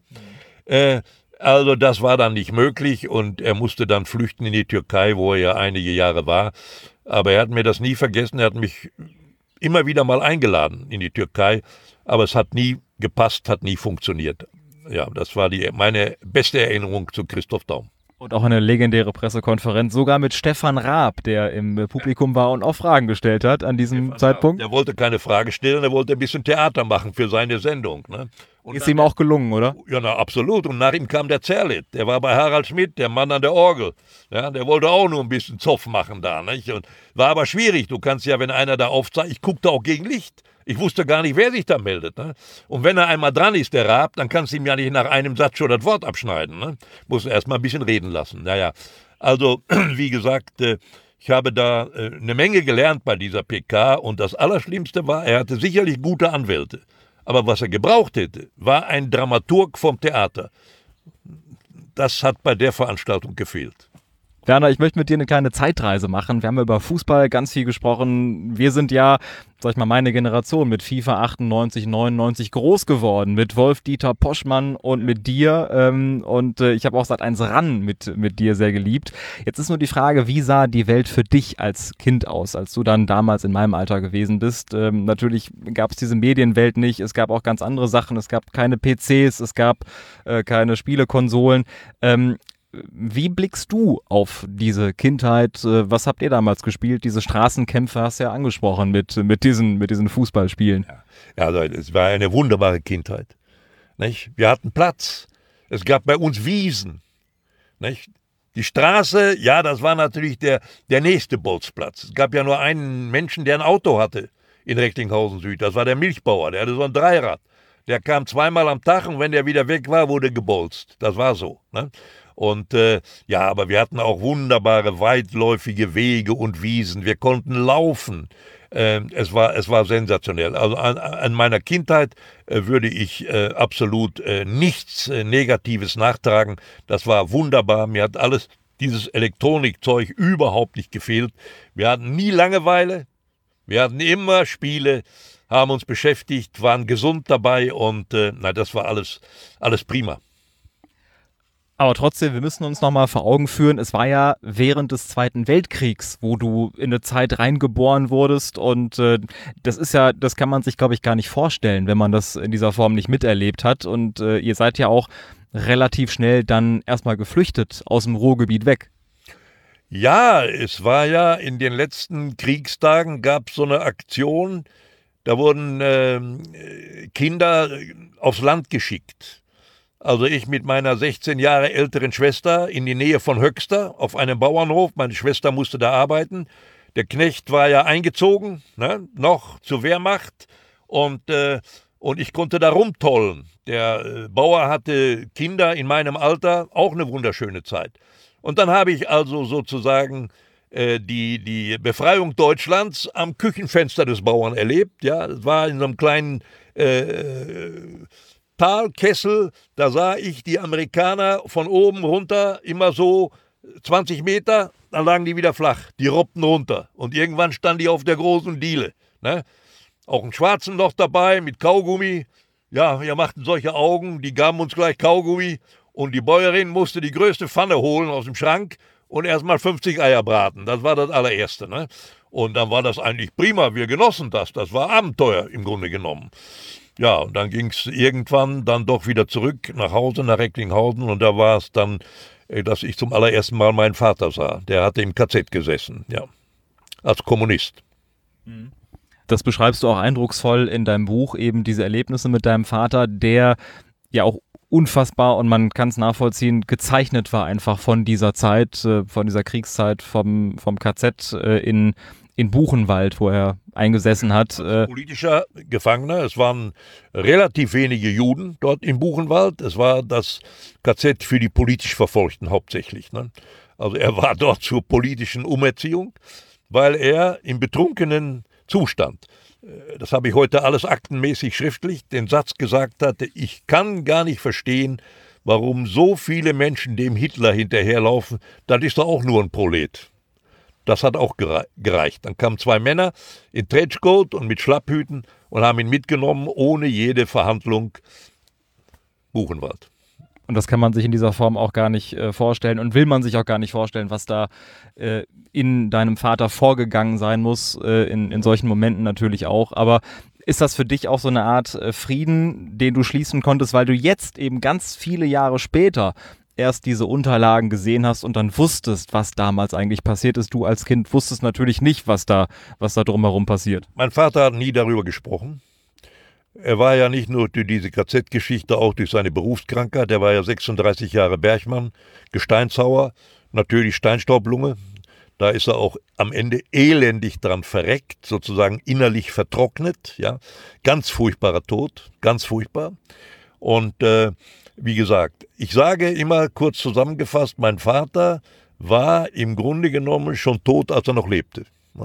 Also das war dann nicht möglich und er musste dann flüchten in die Türkei, wo er ja einige Jahre war. Aber er hat mir das nie vergessen, er hat mich immer wieder mal eingeladen in die Türkei, aber es hat nie gepasst, hat nie funktioniert. Ja, das war meine beste Erinnerung zu Christoph Daum. Und auch eine legendäre Pressekonferenz, sogar mit Stefan Raab, der im Publikum war und auch Fragen gestellt hat an diesem Stefan Zeitpunkt. Raab, der wollte keine Frage stellen, er wollte ein bisschen Theater machen für seine Sendung. Ne? Ist ihm auch gelungen, oder? Ja, na, absolut. Und nach ihm kam der Zerlett. Der war bei Harald Schmidt, der Mann an der Orgel. Ja, der wollte auch nur ein bisschen Zoff machen da. Nicht? Und war aber schwierig. Du kannst ja, wenn einer da aufzeigt, ich guckte auch gegen Licht. Ich wusste gar nicht, wer sich da meldet. Ne? Und wenn er einmal dran ist, der Raab, dann kannst du ihm ja nicht nach einem Satz schon das Wort abschneiden. Ne? Musst du erst mal ein bisschen reden lassen. Naja, also, wie gesagt, ich habe da eine Menge gelernt bei dieser PK. Und das Allerschlimmste war, er hatte sicherlich gute Anwälte. Aber was er gebraucht hätte, war ein Dramaturg vom Theater. Das hat bei der Veranstaltung gefehlt. Werner, ich möchte mit dir eine kleine Zeitreise machen. Wir haben über Fußball ganz viel gesprochen. Wir sind ja, sag ich mal, meine Generation mit FIFA 98, 99 groß geworden. Mit Wolf-Dieter Poschmann und mit dir. Ich habe auch Sat.1 RAN mit dir sehr geliebt. Jetzt ist nur die Frage, wie sah die Welt für dich als Kind aus, als du dann damals in meinem Alter gewesen bist? Natürlich gab es diese Medienwelt nicht. Es gab auch ganz andere Sachen. Es gab keine PCs, es gab keine Spielekonsolen. Wie blickst du auf diese Kindheit? Was habt ihr damals gespielt? Diese Straßenkämpfe hast du ja angesprochen mit diesen Fußballspielen. Ja, also es war eine wunderbare Kindheit. Nicht? Wir hatten Platz. Es gab bei uns Wiesen. Nicht? Die Straße, ja, das war natürlich der nächste Bolzplatz. Es gab ja nur einen Menschen, der ein Auto hatte in Recklinghausen Süd. Das war der Milchbauer, der hatte so ein Dreirad. Der kam 2-mal am Tag und wenn der wieder weg war, wurde gebolzt. Das war so. Ne? Und ja, aber wir hatten auch wunderbare weitläufige Wege und Wiesen. Wir konnten laufen. Es war sensationell. Also an meiner Kindheit würde ich absolut nichts Negatives nachtragen. Das war wunderbar. Mir hat alles dieses Elektronikzeug überhaupt nicht gefehlt. Wir hatten nie Langeweile. Wir hatten immer Spiele, haben uns beschäftigt, waren gesund dabei und das war alles prima. Aber trotzdem, wir müssen uns nochmal vor Augen führen, es war ja während des Zweiten Weltkriegs, wo du in eine Zeit reingeboren wurdest und das kann man sich, glaube ich, gar nicht vorstellen, wenn man das in dieser Form nicht miterlebt hat und ihr seid ja auch relativ schnell dann erstmal geflüchtet aus dem Ruhrgebiet weg. Ja, es war ja in den letzten Kriegstagen gab es so eine Aktion, da wurden Kinder aufs Land geschickt. Also ich mit meiner 16 Jahre älteren Schwester in die Nähe von Höxter auf einem Bauernhof. Meine Schwester musste da arbeiten. Der Knecht war ja eingezogen, ne, noch zur Wehrmacht und ich konnte da rumtollen. Der Bauer hatte Kinder in meinem Alter, auch eine wunderschöne Zeit. Und dann habe ich also sozusagen die Befreiung Deutschlands am Küchenfenster des Bauern erlebt. Ja, es war in so einem kleinen Talkessel, da sah ich die Amerikaner von oben runter, immer so 20 Meter, dann lagen die wieder flach, die robbten runter und irgendwann standen die auf der großen Diele. Ne? Auch einen Schwarzen noch dabei mit Kaugummi, ja, wir machten solche Augen, die gaben uns gleich Kaugummi und die Bäuerin musste die größte Pfanne holen aus dem Schrank und erstmal 50 Eier braten, das war das allererste. Ne? Und dann war das eigentlich prima, wir genossen das war Abenteuer im Grunde genommen. Ja, und dann ging es irgendwann dann doch wieder zurück nach Hause, nach Recklinghausen. Und da war es dann, dass ich zum allerersten Mal meinen Vater sah. Der hatte im KZ gesessen, ja, als Kommunist. Das beschreibst du auch eindrucksvoll in deinem Buch, eben diese Erlebnisse mit deinem Vater, der ja auch unfassbar, und man kann es nachvollziehen, gezeichnet war einfach von dieser Zeit, von dieser Kriegszeit vom KZ in Buchenwald, wo er eingesessen hat. Politischer Gefangener. Es waren relativ wenige Juden dort in Buchenwald. Es war das KZ für die politisch Verfolgten hauptsächlich. Ne? Also er war dort zur politischen Umerziehung, weil er im betrunkenen Zustand, das habe ich heute alles aktenmäßig schriftlich, den Satz gesagt hatte, ich kann gar nicht verstehen, warum so viele Menschen dem Hitler hinterherlaufen, das ist doch auch nur ein Prolet. Das hat auch gereicht. Dann kamen 2 Männer in Trenchcoat und mit Schlapphüten und haben ihn mitgenommen, ohne jede Verhandlung. Buchenwald. Und das kann man sich in dieser Form auch gar nicht vorstellen und will man sich auch gar nicht vorstellen, was da in deinem Vater vorgegangen sein muss, in solchen Momenten natürlich auch. Aber ist das für dich auch so eine Art Frieden, den du schließen konntest, weil du jetzt eben ganz viele Jahre später erst diese Unterlagen gesehen hast und dann wusstest, was damals eigentlich passiert ist. Du als Kind wusstest natürlich nicht, was da drumherum passiert. Mein Vater hat nie darüber gesprochen. Er war ja nicht nur durch diese KZ-Geschichte, auch durch seine Berufskrankheit. Er war ja 36 Jahre Bergmann, Gesteinshauer, natürlich Steinstaublunge. Da ist er auch am Ende elendig dran verreckt, sozusagen innerlich vertrocknet. Ja, ganz furchtbarer Tod, ganz furchtbar. Und wie gesagt, ich sage immer kurz zusammengefasst, mein Vater war im Grunde genommen schon tot, als er noch lebte.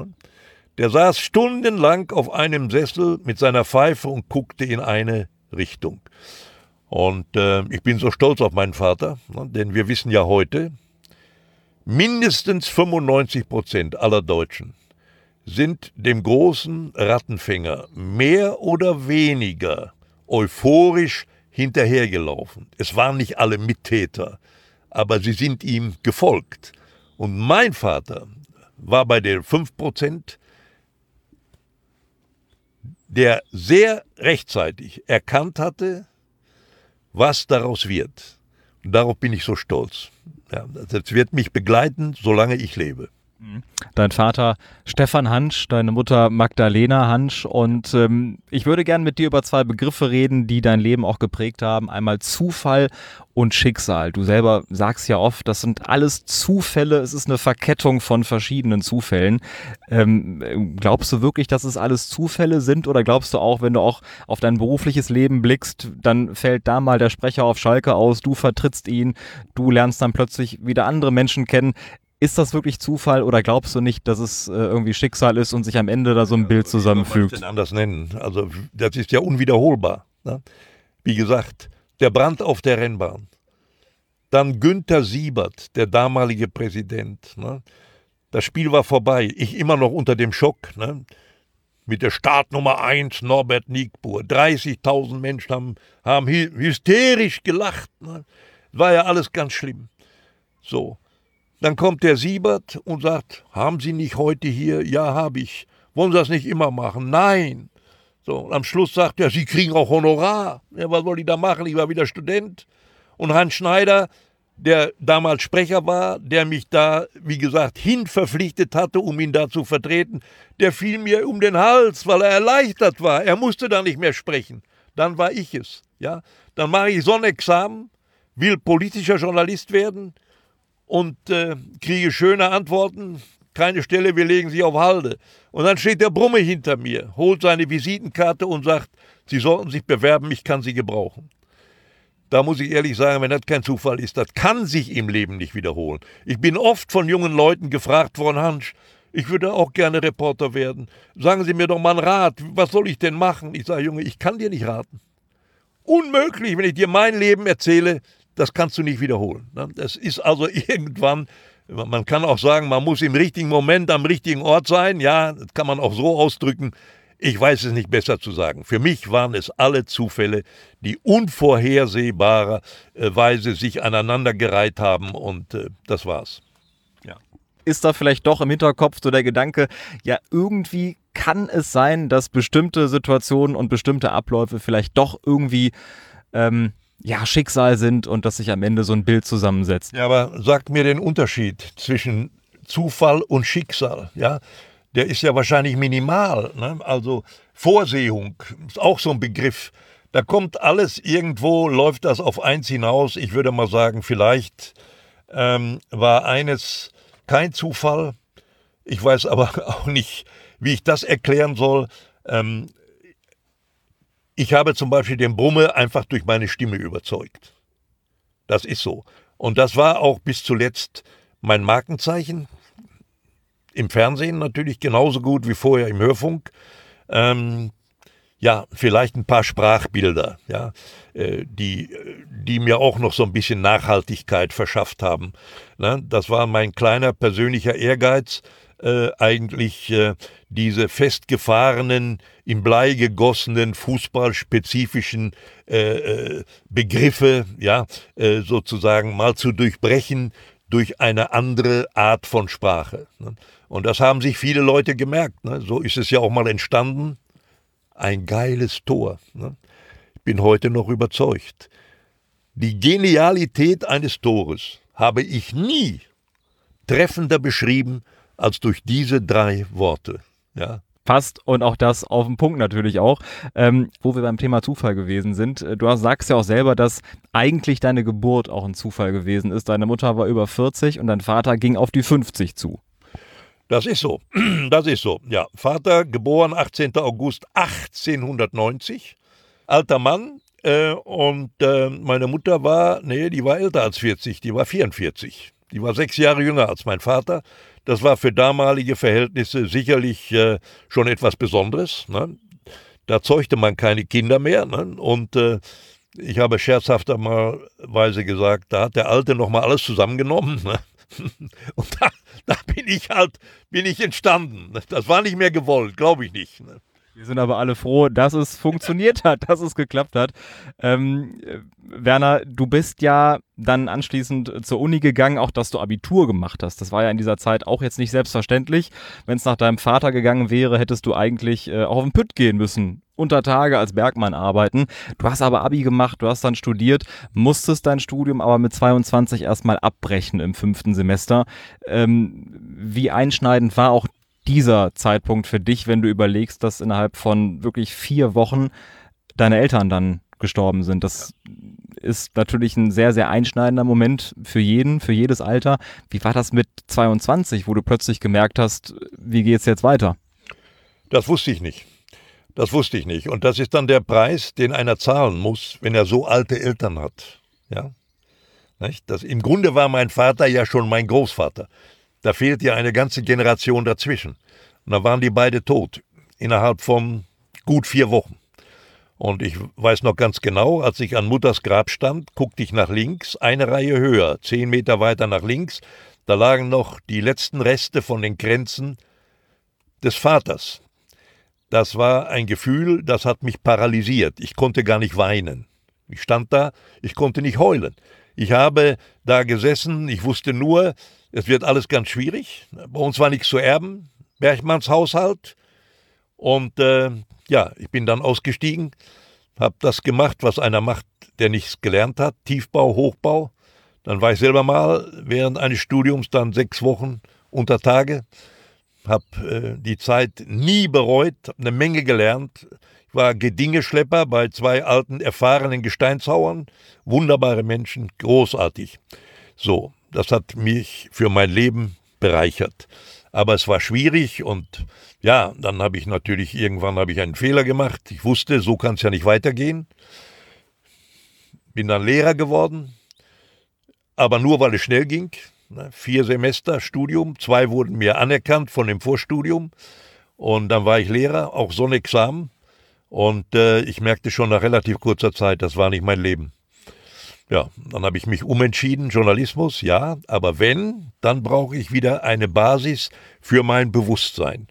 Der saß stundenlang auf einem Sessel mit seiner Pfeife und guckte in eine Richtung. Und ich bin so stolz auf meinen Vater, denn wir wissen ja heute, mindestens 95% aller Deutschen sind dem großen Rattenfänger mehr oder weniger euphorisch hinterhergelaufen. Es waren nicht alle Mittäter, aber sie sind ihm gefolgt. Und mein Vater war bei den 5%, der sehr rechtzeitig erkannt hatte, was daraus wird. Und darauf bin ich so stolz. Ja, das wird mich begleiten, solange ich lebe. Dein Vater Stefan Hansch, deine Mutter Magdalena Hansch und ich würde gern mit dir über zwei Begriffe reden, die dein Leben auch geprägt haben. Einmal Zufall und Schicksal. Du selber sagst ja oft, das sind alles Zufälle, es ist eine Verkettung von verschiedenen Zufällen. Glaubst du wirklich, dass es alles Zufälle sind oder glaubst du auch, wenn du auch auf dein berufliches Leben blickst, dann fällt da mal der Sprecher auf Schalke aus, du vertrittst ihn, du lernst dann plötzlich wieder andere Menschen kennen. Ist das wirklich Zufall oder glaubst du nicht, dass es irgendwie Schicksal ist und sich am Ende da so ein Bild zusammenfügt? Wie soll man es denn anders nennen? Also das ist ja unwiederholbar. Ne? Wie gesagt, der Brand auf der Rennbahn. Dann Günther Siebert, der damalige Präsident. Ne? Das Spiel war vorbei. Ich immer noch unter dem Schock. Ne? Mit der Startnummer 1 Norbert Niebuhr. 30.000 Menschen haben hysterisch gelacht. Ne? War ja alles ganz schlimm. So. Dann kommt der Siebert und sagt, haben Sie nicht heute hier? Ja, habe ich. Wollen Sie das nicht immer machen? Nein. So, und am Schluss sagt er, Sie kriegen auch Honorar. Ja, was soll ich da machen? Ich war wieder Student. Und Hans Schneider, der damals Sprecher war, der mich da, wie gesagt, verpflichtet hatte, um ihn da zu vertreten, der fiel mir um den Hals, weil er erleichtert war. Er musste da nicht mehr sprechen. Dann war ich es. Ja? Dann mache ich so ein Examen, will politischer Journalist werden, und kriege schöne Antworten, keine Stelle, wir legen sie auf Halde. Und dann steht der Brumme hinter mir, holt seine Visitenkarte und sagt, Sie sollten sich bewerben, ich kann Sie gebrauchen. Da muss ich ehrlich sagen, wenn das kein Zufall ist, das kann sich im Leben nicht wiederholen. Ich bin oft von jungen Leuten gefragt worden, Hansch, ich würde auch gerne Reporter werden. Sagen Sie mir doch mal einen Rat, was soll ich denn machen? Ich sage, Junge, ich kann dir nicht raten. Unmöglich, wenn ich dir mein Leben erzähle, das kannst du nicht wiederholen. Das ist also irgendwann, man kann auch sagen, man muss im richtigen Moment am richtigen Ort sein. Ja, das kann man auch so ausdrücken. Ich weiß es nicht besser zu sagen. Für mich waren es alle Zufälle, die unvorhersehbarerweise sich aneinandergereiht haben und das war's. Ja. Ist da vielleicht doch im Hinterkopf so der Gedanke, ja, irgendwie kann es sein, dass bestimmte Situationen und bestimmte Abläufe vielleicht doch irgendwie Schicksal sind und dass sich am Ende so ein Bild zusammensetzt. Ja, aber sag mir den Unterschied zwischen Zufall und Schicksal. Ja, der ist ja wahrscheinlich minimal. Ne? Also Vorsehung ist auch so ein Begriff. Da kommt alles irgendwo, läuft das auf eins hinaus. Ich würde mal sagen, vielleicht war eines kein Zufall. Ich weiß aber auch nicht, wie ich das erklären soll. Ich habe zum Beispiel den Brumme einfach durch meine Stimme überzeugt. Das ist so. Und das war auch bis zuletzt mein Markenzeichen. Im Fernsehen natürlich genauso gut wie vorher im Hörfunk. Vielleicht ein paar Sprachbilder, ja, die mir auch noch so ein bisschen Nachhaltigkeit verschafft haben. Ne? Das war mein kleiner persönlicher Ehrgeiz, diese festgefahrenen, in Blei gegossenen, fußballspezifischen Begriffe, sozusagen mal zu durchbrechen durch eine andere Art von Sprache. Ne? Und das haben sich viele Leute gemerkt. Ne? So ist es ja auch mal entstanden. Ein geiles Tor. Ne? Ich bin heute noch überzeugt. Die Genialität eines Tores habe ich nie treffender beschrieben als durch diese 3 Worte. Ja. Passt und auch das auf den Punkt natürlich auch. Wo wir beim Thema Zufall gewesen sind. Du sagst ja auch selber, dass eigentlich deine Geburt auch ein Zufall gewesen ist. Deine Mutter war über 40 und dein Vater ging auf die 50 zu. Das ist so. Das ist so. Ja, Vater, geboren 18. August 1890. Alter Mann. Und meine Mutter die war älter als 40. Die war 44. Die war 6 Jahre jünger als mein Vater. Das war für damalige Verhältnisse sicherlich schon etwas Besonderes. Ne? Da zeugte man keine Kinder mehr. Ne? Und ich habe scherzhafterweise gesagt, da hat der Alte noch mal alles zusammengenommen. Ne? Und da bin ich entstanden. Das war nicht mehr gewollt, glaube ich nicht. Ne? Wir sind aber alle froh, dass es funktioniert hat, dass es geklappt hat. Werner, du bist ja dann anschließend zur Uni gegangen, auch dass du Abitur gemacht hast. Das war ja in dieser Zeit auch jetzt nicht selbstverständlich. Wenn es nach deinem Vater gegangen wäre, hättest du eigentlich auch auf den Pütt gehen müssen, unter Tage als Bergmann arbeiten. Du hast aber Abi gemacht, du hast dann studiert, musstest dein Studium aber mit 22 erstmal abbrechen im 5. Semester. Wie einschneidend war auch dieser Zeitpunkt für dich, wenn du überlegst, dass innerhalb von wirklich 4 Wochen deine Eltern dann gestorben sind? Das ist natürlich ein sehr, sehr einschneidender Moment für jeden, für jedes Alter. Wie war das mit 22, wo du plötzlich gemerkt hast, wie geht's jetzt weiter? Das wusste ich nicht. Und das ist dann der Preis, den einer zahlen muss, wenn er so alte Eltern hat. Ja? Nicht? Im Grunde war mein Vater ja schon mein Großvater. Da fehlt ja eine ganze Generation dazwischen. Und da waren die beide tot, innerhalb von gut 4 Wochen. Und ich weiß noch ganz genau, als ich an Mutters Grab stand, guckte ich nach links, eine Reihe höher, 10 Meter weiter nach links, da lagen noch die letzten Reste von den Kränzen des Vaters. Das war ein Gefühl, das hat mich paralysiert. Ich konnte gar nicht weinen. Ich stand da, ich konnte nicht heulen. Ich habe da gesessen, ich wusste nur, es wird alles ganz schwierig. Bei uns war nichts zu erben, Bergmanns Haushalt. Und ich bin dann ausgestiegen, habe das gemacht, was einer macht, der nichts gelernt hat, Tiefbau, Hochbau. Dann war ich selber mal während eines Studiums dann 6 Wochen unter Tage, habe die Zeit nie bereut, habe eine Menge gelernt. Ich war Gedingeschlepper bei 2 alten, erfahrenen Gesteinshauern, wunderbare Menschen, großartig. So, das hat mich für mein Leben bereichert. Aber es war schwierig und ja, dann habe ich natürlich, irgendwann habe ich einen Fehler gemacht. Ich wusste, so kann es ja nicht weitergehen. Bin dann Lehrer geworden, aber nur, weil es schnell ging. 4 Semester Studium, 2 wurden mir anerkannt von dem Vorstudium. Und dann war ich Lehrer, auch so ein Examen. Und ich merkte schon nach relativ kurzer Zeit, das war nicht mein Leben. Ja, dann habe ich mich umentschieden, Journalismus, ja, aber wenn, dann brauche ich wieder eine Basis für mein Bewusstsein.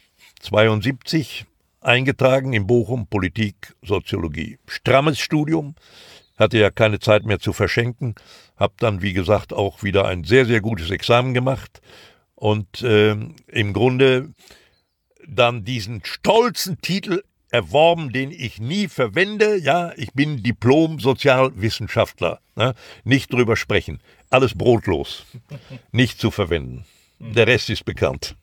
72 eingetragen in Bochum, Politik, Soziologie. Strammes Studium, hatte ja keine Zeit mehr zu verschenken, habe dann, wie gesagt, auch wieder ein sehr, sehr gutes Examen gemacht und im Grunde dann diesen stolzen Titel erworben, den ich nie verwende. Ja, ich bin Diplom-Sozialwissenschaftler. Ne? Nicht drüber sprechen. Alles brotlos. Nicht zu verwenden. Der Rest ist bekannt.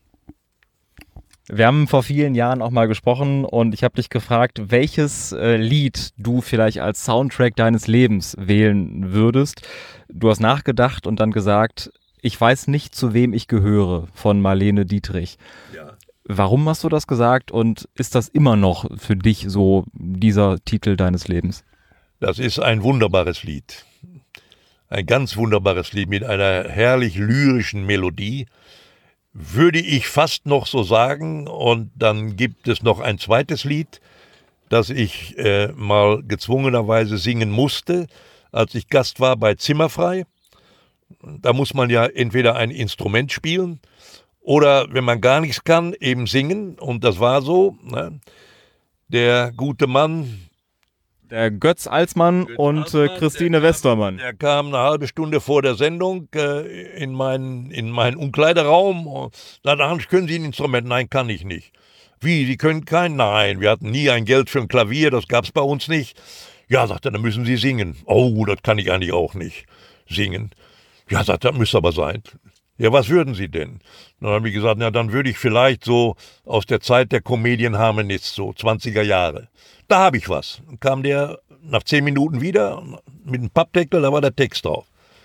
Wir haben vor vielen Jahren auch mal gesprochen und ich habe dich gefragt, welches Lied du vielleicht als Soundtrack deines Lebens wählen würdest. Du hast nachgedacht und dann gesagt, ich weiß nicht, zu wem ich gehöre, von Marlene Dietrich. Ja. Warum hast du das gesagt und ist das immer noch für dich so dieser Titel deines Lebens? Das ist ein wunderbares Lied. Ein ganz wunderbares Lied mit einer herrlich lyrischen Melodie. Würde ich fast noch so sagen. Und dann gibt es noch ein zweites Lied, das ich mal gezwungenerweise singen musste, als ich Gast war bei Zimmerfrei. Da muss man ja entweder ein Instrument spielen oder, wenn man gar nichts kann, eben singen. Und das war so. Ne? Der gute Mann, der Götz Alsmann und Christine Westermann. Der kam eine halbe Stunde vor der Sendung in meinen Umkleideraum und sagte, Hans, können Sie ein Instrument? Nein, kann ich nicht. Wie, Sie können kein? Nein, wir hatten nie ein Geld für ein Klavier, das gab es bei uns nicht. Ja, sagte er, dann müssen Sie singen. Oh, das kann ich eigentlich auch nicht, singen. Ja, sagte er, das müsste aber sein. Ja, was würden Sie denn? Dann habe ich gesagt, na, dann würde ich vielleicht so aus der Zeit der Comedian-Harmonist, so 20er Jahre. Da habe ich was. Dann kam der nach 10 Minuten wieder mit einem Pappdeckel, da war der Text drauf.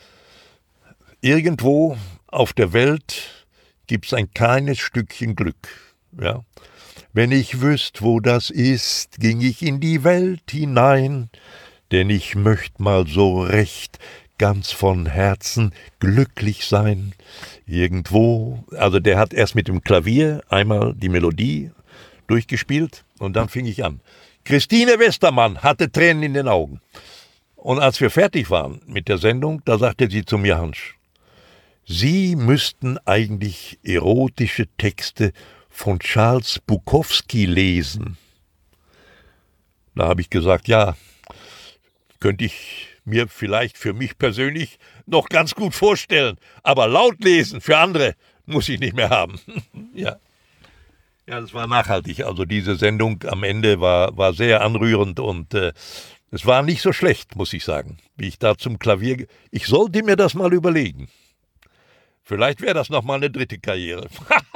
Irgendwo auf der Welt gibt es ein kleines Stückchen Glück. Ja? Wenn ich wüsste, wo das ist, ging ich in die Welt hinein, denn ich möchte mal so recht ganz von Herzen glücklich sein. Irgendwo, also der hat erst mit dem Klavier einmal die Melodie durchgespielt und dann fing ich an. Christine Westermann hatte Tränen in den Augen. Und als wir fertig waren mit der Sendung, da sagte sie zu mir, Hans, Sie müssten eigentlich erotische Texte von Charles Bukowski lesen. Da habe ich gesagt, ja, könnte ich mir vielleicht für mich persönlich noch ganz gut vorstellen. Aber laut lesen für andere muss ich nicht mehr haben. Ja. Ja, das war nachhaltig. Also diese Sendung am Ende war sehr anrührend und es war nicht so schlecht, muss ich sagen. Wie ich da zum Klavier... Ich sollte mir das mal überlegen. Vielleicht wäre das nochmal eine dritte Karriere.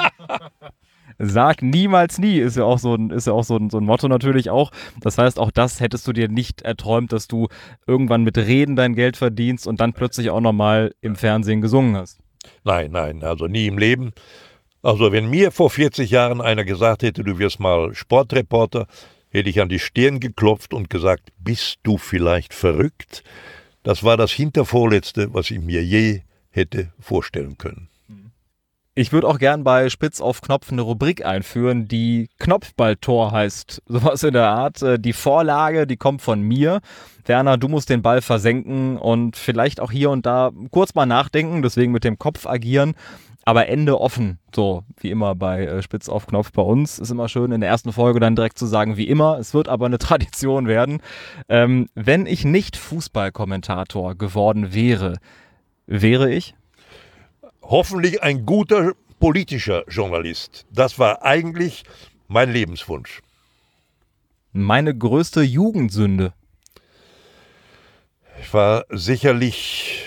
Sag niemals nie, ist ja auch so ein Motto natürlich auch. Das heißt, auch das hättest du dir nicht erträumt, dass du irgendwann mit Reden dein Geld verdienst und dann plötzlich auch nochmal im Fernsehen gesungen hast. Nein, also nie im Leben. Also wenn mir vor 40 Jahren einer gesagt hätte, du wirst mal Sportreporter, hätte ich an die Stirn geklopft und gesagt, bist du vielleicht verrückt? Das war das Hintervorletzte, was ich mir je hätte vorstellen können. Ich würde auch gern bei Spitz auf Knopf eine Rubrik einführen, die Knopfballtor heißt. Sowas in der Art. Die Vorlage, die kommt von mir. Werner, du musst den Ball versenken und vielleicht auch hier und da kurz mal nachdenken, deswegen mit dem Kopf agieren. Aber Ende offen, so wie immer bei Spitz auf Knopf bei uns. Ist immer schön in der ersten Folge dann direkt zu sagen, wie immer. Es wird aber eine Tradition werden. Wenn ich nicht Fußballkommentator geworden wäre ich? Hoffentlich ein guter politischer Journalist. Das war eigentlich mein Lebenswunsch. Meine größte Jugendsünde? War sicherlich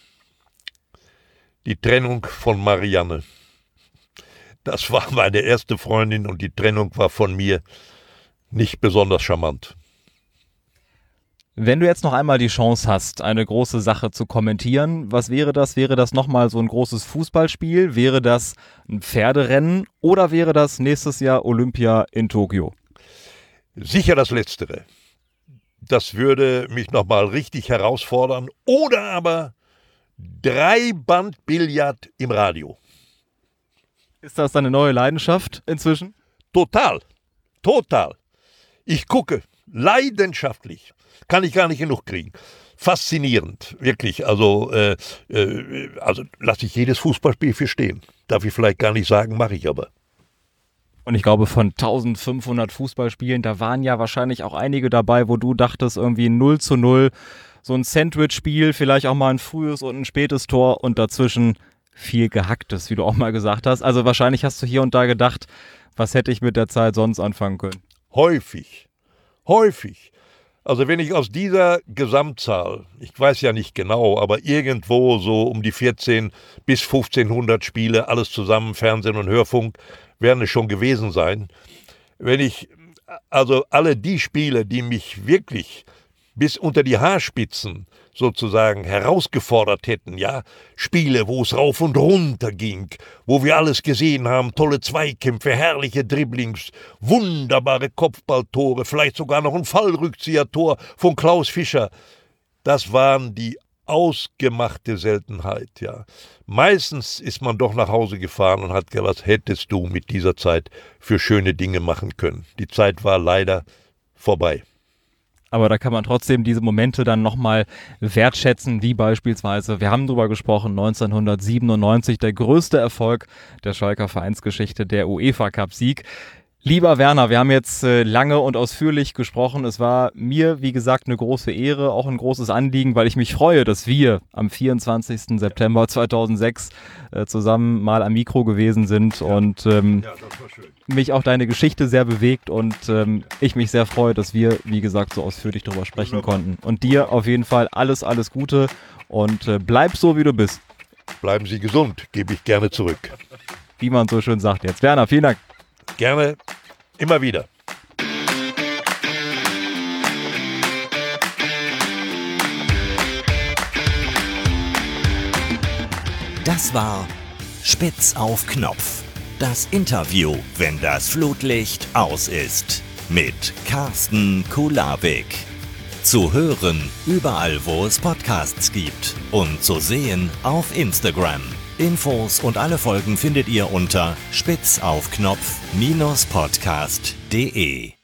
die Trennung von Marianne. Das war meine erste Freundin und die Trennung war von mir nicht besonders charmant. Wenn du jetzt noch einmal die Chance hast, eine große Sache zu kommentieren, was wäre das? Wäre das nochmal so ein großes Fußballspiel? Wäre das ein Pferderennen? Oder wäre das nächstes Jahr Olympia in Tokio? Sicher das Letztere. Das würde mich nochmal richtig herausfordern. Oder aber 3-Band-Billard im Radio. Ist das deine neue Leidenschaft inzwischen? Total. Ich gucke leidenschaftlich. Kann ich gar nicht genug kriegen. Faszinierend, wirklich. Also lasse ich jedes Fußballspiel für stehen. Darf ich vielleicht gar nicht sagen, mache ich aber. Und ich glaube, von 1500 Fußballspielen, da waren ja wahrscheinlich auch einige dabei, wo du dachtest, irgendwie 0:0, so ein Sandwich-Spiel, vielleicht auch mal ein frühes und ein spätes Tor und dazwischen viel Gehacktes, wie du auch mal gesagt hast. Also wahrscheinlich hast du hier und da gedacht, was hätte ich mit der Zeit sonst anfangen können? Häufig. Also wenn ich aus dieser Gesamtzahl, ich weiß ja nicht genau, aber irgendwo so um die 14 bis 1500 Spiele, alles zusammen, Fernsehen und Hörfunk, werden es schon gewesen sein. Wenn ich also alle die Spiele, die mich wirklich bis unter die Haarspitzen sozusagen herausgefordert hätten, ja, Spiele, wo es rauf und runter ging, wo wir alles gesehen haben, tolle Zweikämpfe, herrliche Dribblings, wunderbare Kopfballtore, vielleicht sogar noch ein Fallrückzieher-Tor von Klaus Fischer. Das waren die ausgemachte Seltenheit, ja. Meistens ist man doch nach Hause gefahren und hat gesagt, was hättest du mit dieser Zeit für schöne Dinge machen können. Die Zeit war leider vorbei. Aber da kann man trotzdem diese Momente dann nochmal wertschätzen, wie beispielsweise, wir haben drüber gesprochen, 1997, der größte Erfolg der Schalker Vereinsgeschichte, der UEFA-Cup-Sieg. Lieber Werner, wir haben jetzt lange und ausführlich gesprochen. Es war mir, wie gesagt, eine große Ehre, auch ein großes Anliegen, weil ich mich freue, dass wir am 24. September 2006 zusammen mal am Mikro gewesen sind und mich auch deine Geschichte sehr bewegt und ich mich sehr freue, dass wir, wie gesagt, so ausführlich darüber sprechen konnten. Und dir auf jeden Fall alles Gute und bleib so, wie du bist. Bleiben Sie gesund, gebe ich gerne zurück. Wie man so schön sagt jetzt. Werner, vielen Dank. Gerne, immer wieder. Das war Spitz auf Knopf. Das Interview, wenn das Flutlicht aus ist. Mit Carsten Kulawik. Zu hören überall, wo es Podcasts gibt. Und zu sehen auf Instagram. Infos und alle Folgen findet ihr unter spitzaufknopf-podcast.de.